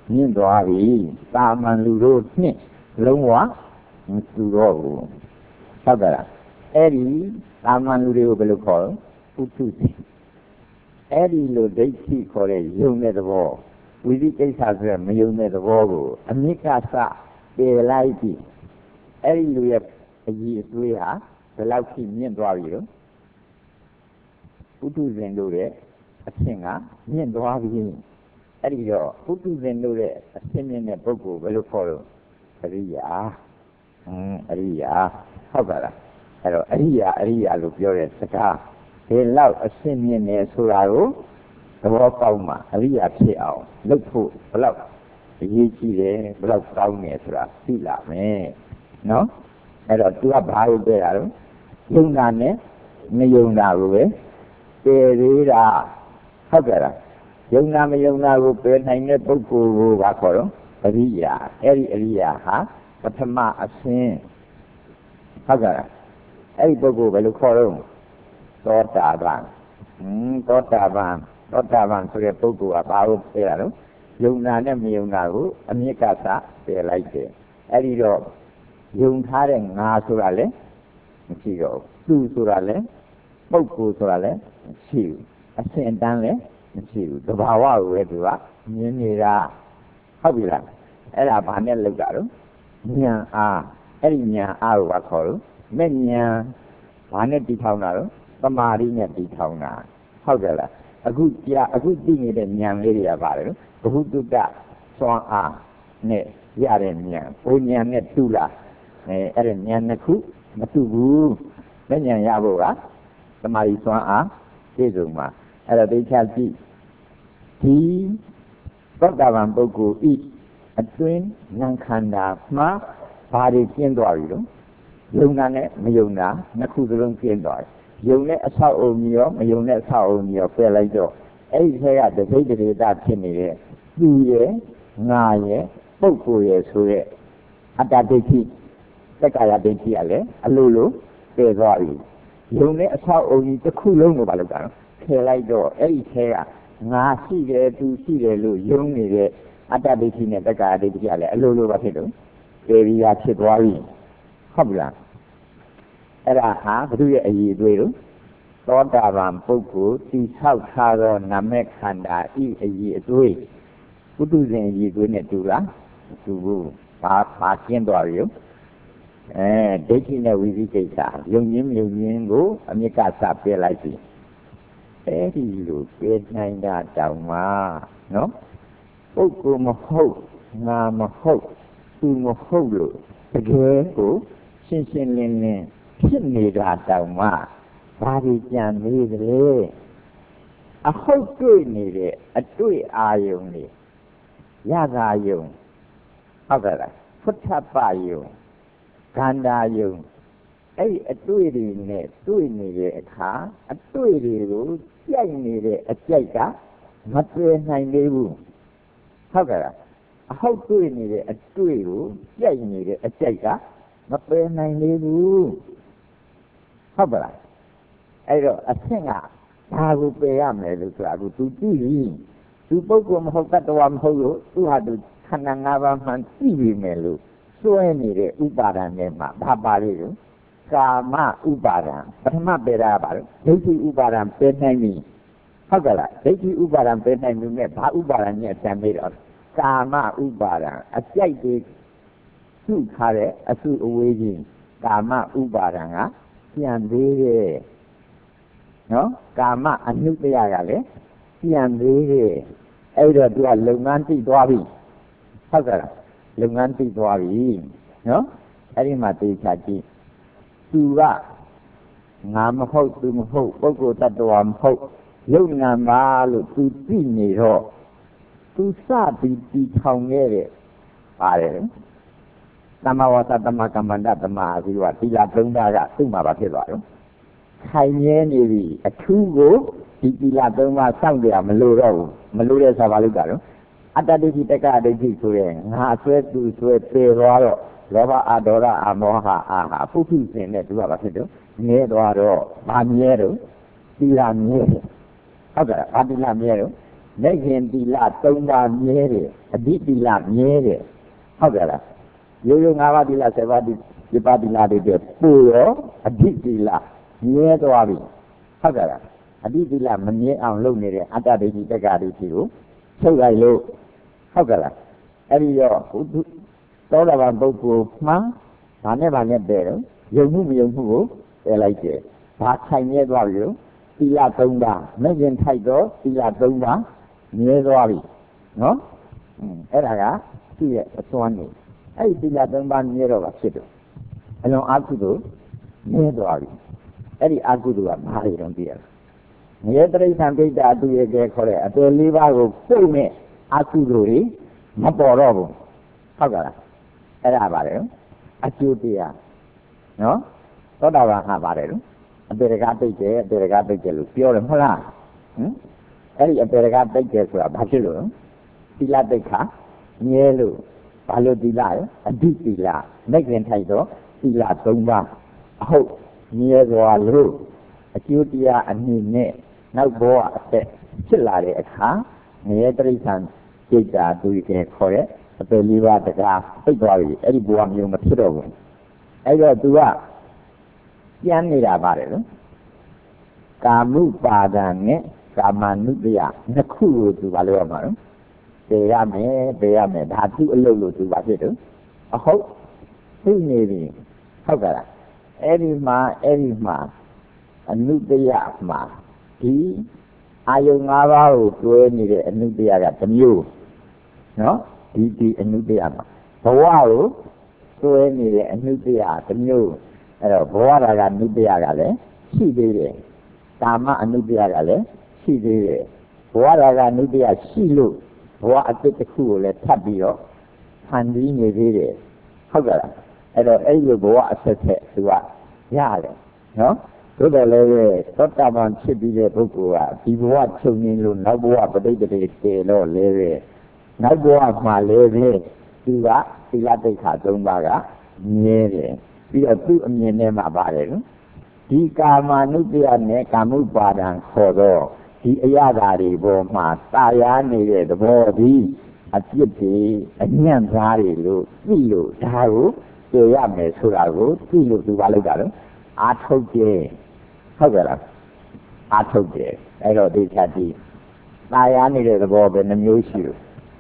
မြင့်သွားပြီတာမန်လူတို့နှင့်လုံးဝမတူတော့ဘူးဟုတ်ကဲ့လားအဲ့ဒီတာမန်လူတွေကိုဘယ်လိုခေါ်လဲပုထုဇဉ်အဲ့ဒီလိုဒိဋ္ဌိခေါ်တဲ့ယုံတဲ့သဘောဝိသိကိစ္စဆိုရမယုံတဲ့သဘောကိုအမြစ်ကစပယ်လိုက်ပြီအဲ့ဒီလူရဲ့အကြီးအသွေးဟာဘယ်လောက်ထိမြင့်သွားပြီလို့ပုထုဇဉ်တို့ရဲ့အဆင့်ကမြင့်သွားပြီအဲ့ဒီတော့ပုထုဇဉ်တို့ရဲ့အဆင့်မြင့်တဲ့ပုဂ္ဂိုလ်ဘယ်လိုခေါ်လို့အရိယာအရိယာဟုတ်ပါလားအဲ့တော့အရိယာလို့ပြောတဲ့စကားဒီလောက်အဆင့်မြင့်နေဆိုတာကိုသဘောပေါက်မှအရိယာဖြစ်အောင်လုပ်ဖို့ဘယ်လောက်အရေးကြီးတယ်ဘယ်လောက်ကောင်းတယ်ဆိုတာသိလာမယ်နော်အဲ့တော့သူကဘာလို့ပြောတာလဲယုံတာနဲ့မယုံတာကိုပဲပယ်သေးတာဟုတ်ကဲ့လားယုံတာမယုံတာကိုပယ်နိုင်တဲ့ပုဂ္ဂိုလ်ကိုဘာခေါ်တော့အရိယာအဲ့ဒီအရိယာဟာပထမအဆင့်ဟုတ်ကဲ့လားအဲ့ဒီပုဂ္ဂိုလ်ဘယ်လိုခေါ်တော့သောတာပန်သောတာပန်ဆိုတဲ့ပုဂ္ဂိုလ်ကဘာလို့ပယ်ရလဲယုံနာနဲ့မယုံနာကိုအမြစ်ကစပယ်လိုက်တယ်အဲ့ဒီတော့ယုံထားတဲ့ငါဆိုတာလည်းမရှိတော့ဘူးသူဆိုတာလည်းပုဂ္ဂိုလ်ဆိုတာလည်းမရှိဘူးအစင်တန်းလည်းမရှိဘူးသဘာဝကိုပဲသူကမြင်နေတာဟုတ်ပြီလားအဲ့ဒါဘာနဲ့လောက်တာတော့ဉာဏ်အားအဲ့ဒီဉာဏ်အားကိုခေါ်လို့မဲ့ဉာဏ်ဘာနဲ့တည်ထောင်တာတော့သမာဓိနဲ့တည်ထောင်တာဟုတ်တယ်လားအခုသိနေတဲ့ဉာဏ်လေးတွေကပါတယ်လို့ဘုသူတ္တစွမ်းအားနဲ့ရတဲ့ဉာဏ်ဘုဉာဏ်နဲ့တူလားအဲ့ဒါဉာဏ်နှစ်ခုမတူဘူးမဲ့ဉာဏ်ရဖို့ကသမာဓိစွမ်းအားပြည့်စုံမှာအဲ့ဒါသိချကြည့်ဒီသောတာပန်ပုဂ္ဂိုလ်ဤအတွင်းဉာဏ်ခန္ဓာမှာဘာတွေကျင်းသွားပြီလို့ယုံနာနဲ့မယုံနာနှစ်ခုစလုံးကျင်းသွားတယ်ယုံတဲ့အဆောက်အုံကြီးရောမယုံတဲ့အဆောက်အုံကြီးရောပယ်လိုက်တော့အဲ့ဒီထဲကတစိတ်တရေတာဖြစ်နေတဲ့သူရဲ့ငါရဲ့ပုဂ္ဂိုလ်ရဲ့ဆိုတဲ့အတ္တဒိဋ္ဌိသက္ကာယဒိဋ္ဌိကလည်းအလိုလိုပယ်သွားပြီယုံတဲ့အဆောက်အုံကြီးတစ်ခုလုံးကိုဘာလုပ်တာလဲဖယ်လိုက်တော့အဲ့ဒီထဲကငါရှိတယ်သူရှိတယ်လို့ယုံနေတဲ့အတ္တဒိဋ္ဌိနဲ့သက္ကာယဒိဋ္ဌိကလည်းအလိုလိုပါဖြစ်တော့ပယ်ပြီးသားဖြစ်သွားပြီဟုတ်ပြီလားအဲ့ဒါဟာဘုရားရဲ့အည်အသွေးလို့သောတာပန်ပုဂ္ဂိုလ်တိဆောက်ထားသောနာမခန္ဓာဤအည်အသွေးပုထုဇဉ်အည်အသွေးနဲ့တူလားတူဘူးဘာကျင်းသွားပြီဒိဋ္ဌိနဲ့ဝိသိကိစ္စယုံခြင်းမယုံခြင်းကိုအမြစ်ကစပယ်လိုက်ပြီအဲ့ဒီလိုပယ်နိုင်တာတောင်မှနော်ပုဂ္ဂိုလ်မဟုတ်ငါမဟုတ်သူမဟုတ်လို့တကယ်ကိုရှင်းရှင်းလင်းလင်းဖြစ်နေတာတောင်မှဘာဒီကြံနေသလဲအဟုတ်တွေ့နေတဲ့အတွေ့အာယုံတွေရတာယုံဟုတ်ကဲ့လားဖွတ်ထပယုံခန္ဓာယုံအဲ့ဒီအတွေ့တွေနဲ့တွေ့နေတဲ့အခါအတွေ့တွေကိုကြိုက်နေတဲ့အကြိုက်ကမတွေ့နိုင်သေးဘူးဟုတ်ကဲ့လားအဟုတ်တွေ့နေတဲ့အတွေ့ကိုကြိုက်နေတဲ့အကြိုက်ကမပယ်နိုင်သေးဘူးဟုတ်ပါလားအဲ့တော့အဆင့်ကဘာကိုပယ်ရမယ်လို့ဆိုတာကသူသိပြီသူပုဂ္ဂိုလ်မဟုတ်တ attva မဟုတ်လို့သူဟာသူခန္ဓာ၅ပါးမှန်သိပြီမယ်လို့စွဲနေတဲ့ဥပါဒဏ်နဲ့မှဘာပါလိမ့်လို့ကာမဥပါဒံပထမပယ်တာပါလို့ဒိဋ္ဌိဥပါဒံပယ်နိုင်ပြီဟုတ်ကဲ့လားဒိဋ္ဌိဥပါဒံပယ်နိုင်ပြီမဲ့ဘာဥပါဒံနဲ့ဆံပြီးတော့ကာမဥပါဒံအကြိုက်တွေစုထားတဲ့အစုအဝေးကြီးကာမဥပါဒံကပြန်သေးတယ်နော်ကာမအနုတ္တရကလည်းပြန်သေးတယ်အဲ့တော့သူကလုပ်ငန်းသိသွားပြီဟုတ်ကဲ့လားလုပ်ငန်းသိသွားပြီနော်အဲ့ဒီမှာသိချကြည့်သူကငါမဟုတ်သူမဟုတ်ပုဂ္ဂိုလ်တ attva မဟုတ်ယုံနာပါလို့သူသိနေတော့သူစပြီးတည်ထောင်ခဲ့တဲ့ပါတယ်သမ္မာဝါစာသမ္မာကမ္မန္တသမ္မာအာဇီဝသီလ၃ပါးကသူ့မှာပါဖြစ်သွားတယ်ခိုင်မြဲနေပြီအထူးကိုဒီသီလ၃ပါးစောင့်ကြရမလို့တော့ဘူးမလို့တဲ့စာပါလို့တာတော့အတ္တဒိဋ္ဌိတက္ကဒိဋ္ဌိဆိုတဲ့ငါဆွဲသူဆွဲပေသွားတော့လောဘအာဒေါသအာမောဟအာဟာပုထုဇဉ်နဲ့သူကပါဖြစ်တော့ငဲသွားတော့ဗာမြဲတော့သီလမြဲဟုတ်ကဲ့ဗာသီလမြဲတော့လက်ခင်သီလ3ပါးမြဲတယ်အဓိသီလမြဲတယ်ဟုတ်ကဲ့လားရိုးရိုး5ပါးသီလ7ပါးဒီပါသီလတွေတည်းပို့ရောအဓိသီလမြဲသွားပြီဟုတ်ကဲ့လားအဓိသီလမမြဲအောင်လုပ်နေတဲ့အတ္တဒိဋ္ဌိတက္ကဒိဋ္ဌိကိုထုတ်လိုက်လို့ဟုတ်ကဲ့လားအဲ့ဒီတော့သောတာပန်ပုဂ္ဂိုလ်မှဘာနဲ့တည့်တော့ယုံမှုမယုံမှုကိုတည့်လိုက်တယ်ဘာဆိုင်မြဲသွားပြီလို့သီလ3ပါးမဂ္ဂင်ထိုက်တော့သီလ3ပါးမြဲသွားပြီနော်အဲ့ဒါကသူ့ရဲ့အစွမ်းနေအဲ့ဒီသီလ3ပါးမြဲတော့ဖြစ်တယ်အလွန်အာကုသို့မြဲသွားပြီအဲ့ဒီအာကုသို့ကဘာတွေတော့သိရလားငရဲတိရစ္ဆာန်ပိဋကအတူရဲ့ကဲခေါ်တဲ့အပယ်4ပါးကိုပုတ်မဲ့အာကုသို့တွေမပေါ်တော့ဘူးဟုတ်ကဲ့လားအဲ့ဒါပါတယ်အကျိုးတရားနော်သောတာပန်ဟာပါတယ်လို့အပေရကပိတ်တယ်အပေရကပိတ်တယ်လို့ပြောတယ်မဟုတ်လားအဲ့ဒီအပေရကပိတ်တယ်ဆိုတာဘာဖြစ်လို့သီလတိတ်ခါမြဲလို့ဘာလို့သီလရအဓိသီလလက်ခင်ထိုက်တော့သီလ3ပါးအဟုတ်မြဲစွာလို့အကျိုးတရားအနည်းနဲ့နောက်ဘဝအသက်ဖြစ်လာတဲ့အခါငရဲတိရစ္ဆာန်စိတ်ဓာတ်သူရဲ့ခေါ်တဲ့အပေ4ပါးတကားပိတ်သွားပြီအဲ့ဒီဘဝမျိုးမဖြစ်တော့ဘူးအဲ့တော့ तू ကပြန်နေတာပါတယ်နော်ကာမုပါဒံနဲ့ကာမနုတ္တယနှစ်ခုကို तू ဘာလို့ရမှာလဲပေရမယ်ဒါသူ့အလုပ်လို့ तू ဘာဖြစ်တော့အဟုတ်သိနေပြီဟုတ်ကဲ့လားအဲ့ဒီမှာအနုတ္တယမှာဒီအာယုံ၅ပါးကိုတွဲနေတဲ့အနုတ္တယကတစ်မျိုးနော်ဒီအနုတ္တယမှာဘဝကိုတွဲနေတဲ့အနုတ္တယတစ်မျိုးအဲ့တော့ဘဝရာဂအနုတ္တယကလည်းရှိသေးတယ်ကာမအနုတ္တယကလည်းရှိသေးတယ်ဘဝရာဂအနုတ္တယရှိလို့ဘဝအတိတ်တစ်ခုကိုလည်းထပ်ပြီးတော့ဖန်တီးနေသေးတယ်ဟုတ်ကဲ့လားအဲ့တော့အဲ့ဒီဘဝအဆက်ဆက်သူကရတယ်နော်သို့တော်လည်းသောတာပန်ဖြစ်ပြီးတဲ့ပုဂ္ဂိုလ်ကဒီဘဝချုပ်ငင်းလို့နောက်ဘဝပဋိတ္တိတေလို့လည်းပဲနောက်ဘဝမှာလည်းပဲသူကသီလတိတ်ခါ3ပါးကမြဲတယ်ပြီးတော့သူ့အမြင်နဲ့မှပါတယ်နော်ဒီကာမနုတ္တယနဲ့ကာမုပါဒံခေါ်တော့ဒီအရာဓာတ်တွေပေါ်မှာတာယာနေတဲ့သဘောဒီအပြစ်တွေအညံ့သားတွေလို့သိလို့ဒါကိုသိရမယ်ဆိုတာကိုသိလို့သူပါလို့တာလို့အာထုတ်တယ်ဟုတ်ကဲ့လားအာထုတ်တယ်အဲ့တော့ဒီချက်ဒီတာယာနေတဲ့သဘောပဲနှမျိုးရှိလို့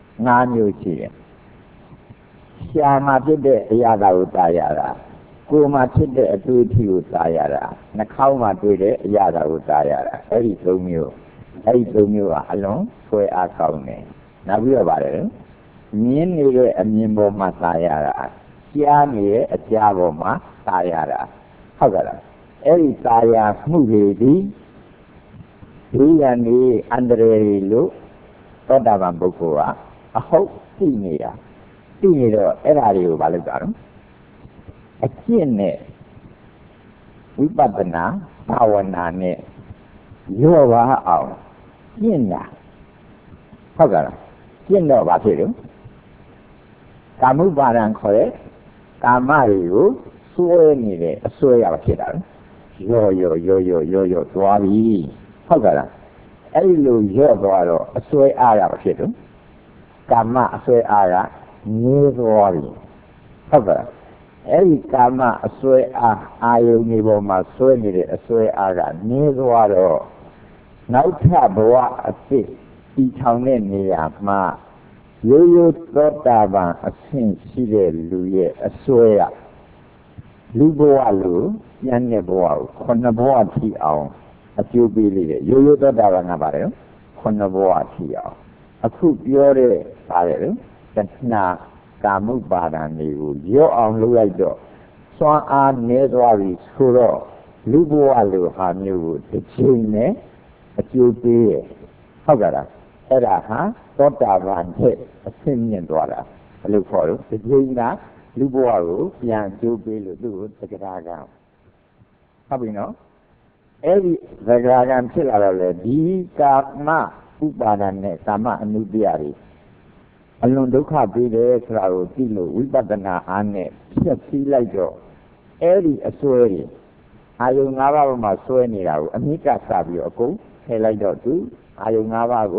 5မျိုးရှိတယ်ရှားမှာဖြစ်တဲ့အရာဓာတ်ကိုတာယာတာကိုယ်မှာဖြစ်တဲ့အတွေ့အထိကိုတာယာတာနှာခေါင်းမှာတွေ့တဲ့အရာဓာတ်ကိုတာယာတာအဲ့ဒီ3မျိုးကအလုံးဆွဲအားကောင်းတယ်နောက်ပြီးတော့ပါတယ်မြင်နေတဲ့အမြင်ပေါ်မှာတာယာတာကြားနေတဲ့အကြားပေါ်မှာတာယာတာဟုတ်ကဲ့လားအဲ့ဒီတာယာမှုတွေဒီရန်ဒီအန္တရာယ်လို့သောတာပန်ပုဂ္ဂိုလ်ကအဟုတ်သိနေတာသိနေတော့အဲ့ဒါတွေကိုဘာလုပ်တာလဲအကျင့်နဲ့ဝိပဿနာဘာဝနာနဲ့ရောပါအောင်ကျင့်တာဟုတ်ကဲ့လားကျင့်တော့ဘာဖြစ်လဲကာမုပါဒံခေါ်တဲ့ကာမတွေကိုစွဲနေတဲ့အစွဲရဖြစ်တာရောသွားပြီဟုတ်ကဲ့လားအဲ့ဒီလိုရောသွားတော့အစွဲအားရဖြစ်တယ်ကာမအစွဲအားကငြိုးသွားပြီဟုတ်ကဲ့အဲ့ဒီကာမအစွဲအားအာယုန်ဒီပေါ်မှာစွဲနေတဲ့အစွဲအားကငြိုးသွားတော့နောက်ထပ်ဘဝအဖြစ်ဒီထောင်တဲ့နေရာမှာရိုးရိုးသောတာပန်အဆင့်ရှိတဲ့လူရဲ့အစွဲရလူဘဝလိုဉာဏ်နဲ့ဘဝကို9ဘဝထိအောင်အကျိုးပေးလိုက်တယ်ရိုးရိုးသောတာပန်ကပါတယ်9ဘဝထိအောင်အခုပြောတဲ့ပါတယ်တဏှာကာမုပါဒံတွေကိုရော့အောင်လုပ်လိုက်တော့စွမ်းအားနည်းသွားပြီဆိုတော့လူဘဝလိုဟာမျိုးကိုတစ်ချိန်နဲ့အကျိုးပေးရဟုတ်ကဲ့လားအဲ့ဒါဟာသောတာပန်ရဲ့အဆင့်မြင့်သွားတာဘယ်လိုခေါ်လို့တစ်ချိန်ကလူဘဝကိုပြန်အကျိုးပေးလို့သူ့ကိုသက္ကရာကဟုတ်ပြီနော်အဲ့ဒီသက္ကရာကဖြစ်လာတော့လေဒီကာမဥပါဒဏ်နဲ့ကာမအနုတ္တယတွေအလွန်ဒုက္ခပေးတယ်ဆိုတာကိုသိလို့ဝိပဿနာအားနဲ့ဖြတ်စည်းလိုက်တော့အဲ့ဒီအစွဲတွေအာယုံ၅ပါးမှာစွဲနေတာကိုအမြင့်ကစပြီးတော့အကုန်ထည့်လိုက်တော့သူအာယုံ၅ပါးကို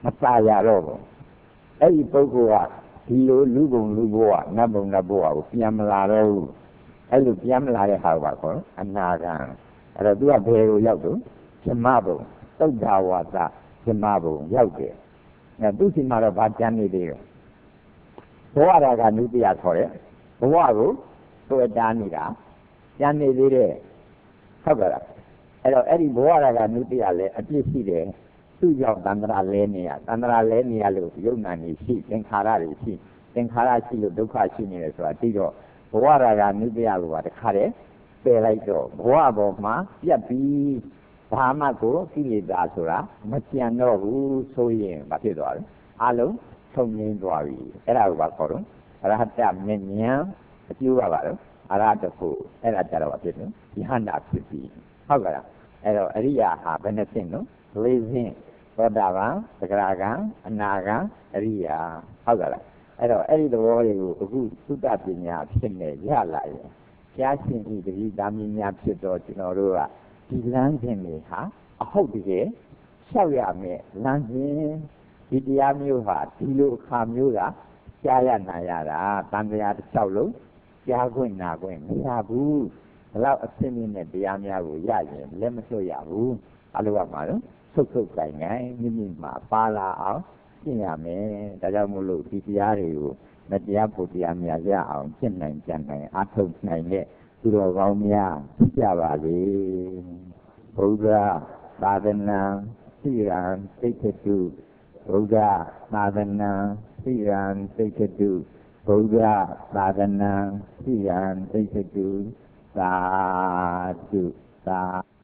သာရတော့ဘူးအဲ့ဒီပုဂ္ဂိုလ်ကဒီလိုလူပုံလူဘဝနတ်ဘုံနတ်ဘဝကိုပြန်မလာတော့ဘူးအဲ့လိုပြန်မလာတဲ့ဟာကခေါ်အနာဂံအဲ့တော့သူကဘယ်ကိုရောက်တော့ဇမဘုံသုဒ္ဓဝါဒဇမဘုံရောက်တယ်အဲ့သူစီမှာတော့ဗာကျန်နေသေးတယ်ဘဝရာကနုတ္တိယခေါ်တယ်ဘဝကိုတွေ့တာနေတာကျန်နေသေးတယ်ဟုတ်ကဲ့လားအဲ့တော့အဲ့ဒီဘဝရာကနုတ္တိယလည်းအပြစ်ရှိတယ်သူ့ကြောင့်တန္တရာလဲနေရတန္တရာလဲနေရလို့ယုံနာနေရှိသင်္ခါရတွေရှိသင်္ခါရရှိလို့ဒုက္ခရှိနေတယ်ဆိုတာသိတော့ဘဝရာဂနုတ္တိယကိုပါတခါတည်းပယ်လိုက်တော့ဘဝပေါ်မှာပြတ်ပြီးဘာမှကိုကိလေသာဆိုတာမကြံတော့ဘူးဆိုရင်ဘာဖြစ်သွားလဲအလုံးဆုံးငင်းသွားပြီအဲ့ဒါကိုပါခေါ်တော့အရဟတမဉ္ဇဉ်အကျိုးကပါတော့အရဟတဖို့အဲ့ဒါကြတော့ဘာဖြစ်လဲယဟန္တာဖြစ်ပြီဟုတ်ကဲ့လားအဲ့တော့အရိယာဟာဘယ်နှဆင့်နော်၄ဆင့်သောတာပန်သဂရကံအနာကံအရိယာဟုတ်ကဲ့လားအဲ့တော့အဲ့ဒီသဘောတွေကိုအခုသုတပညာဖြစ်နေရလာရင်ကြားရှင်ဤတတိသားမင်းများဖြစ်တော့ကျွန်တော်တို့ကဒီလမ်းစဉ်တွေဟာအဟုတ်တကယ်လျှောက်ရမယ်လမ်းစဉ်ဒီတရားမျိုးဟာဒီလိုအခါမျိုးကကြားရနာရတာတန်တရားတစ်လျှောက်လုံးကြားခွင့်နာခွင့်မရဘူးဘလောက်အစစ်မြင့်တဲ့တရားများကိုရရင်လက်မလွတ်ရဘူးအလိုရမှာလို့ဆုတ်ဆုတ်ကိုင်ကိုင်မိမိမှာပါလာအောင်ရှင်းရမယ်ဒါကြောင့်မို့လို့ဒီတရားတွေကိုမတရားဖို့တရားများရအောင်ရှင်းနိုင်ကြနိုင်အထုတ်နိုင်တဲ့သူတော်ကောင်းများကြပါလေဘုရားသာသနာသိရန်သိက္ခတုဘုရားသာသနာသိရန်သိက္ခတုဘုရားသာသနာသိရန်သိက္ခတုသာဓုသာ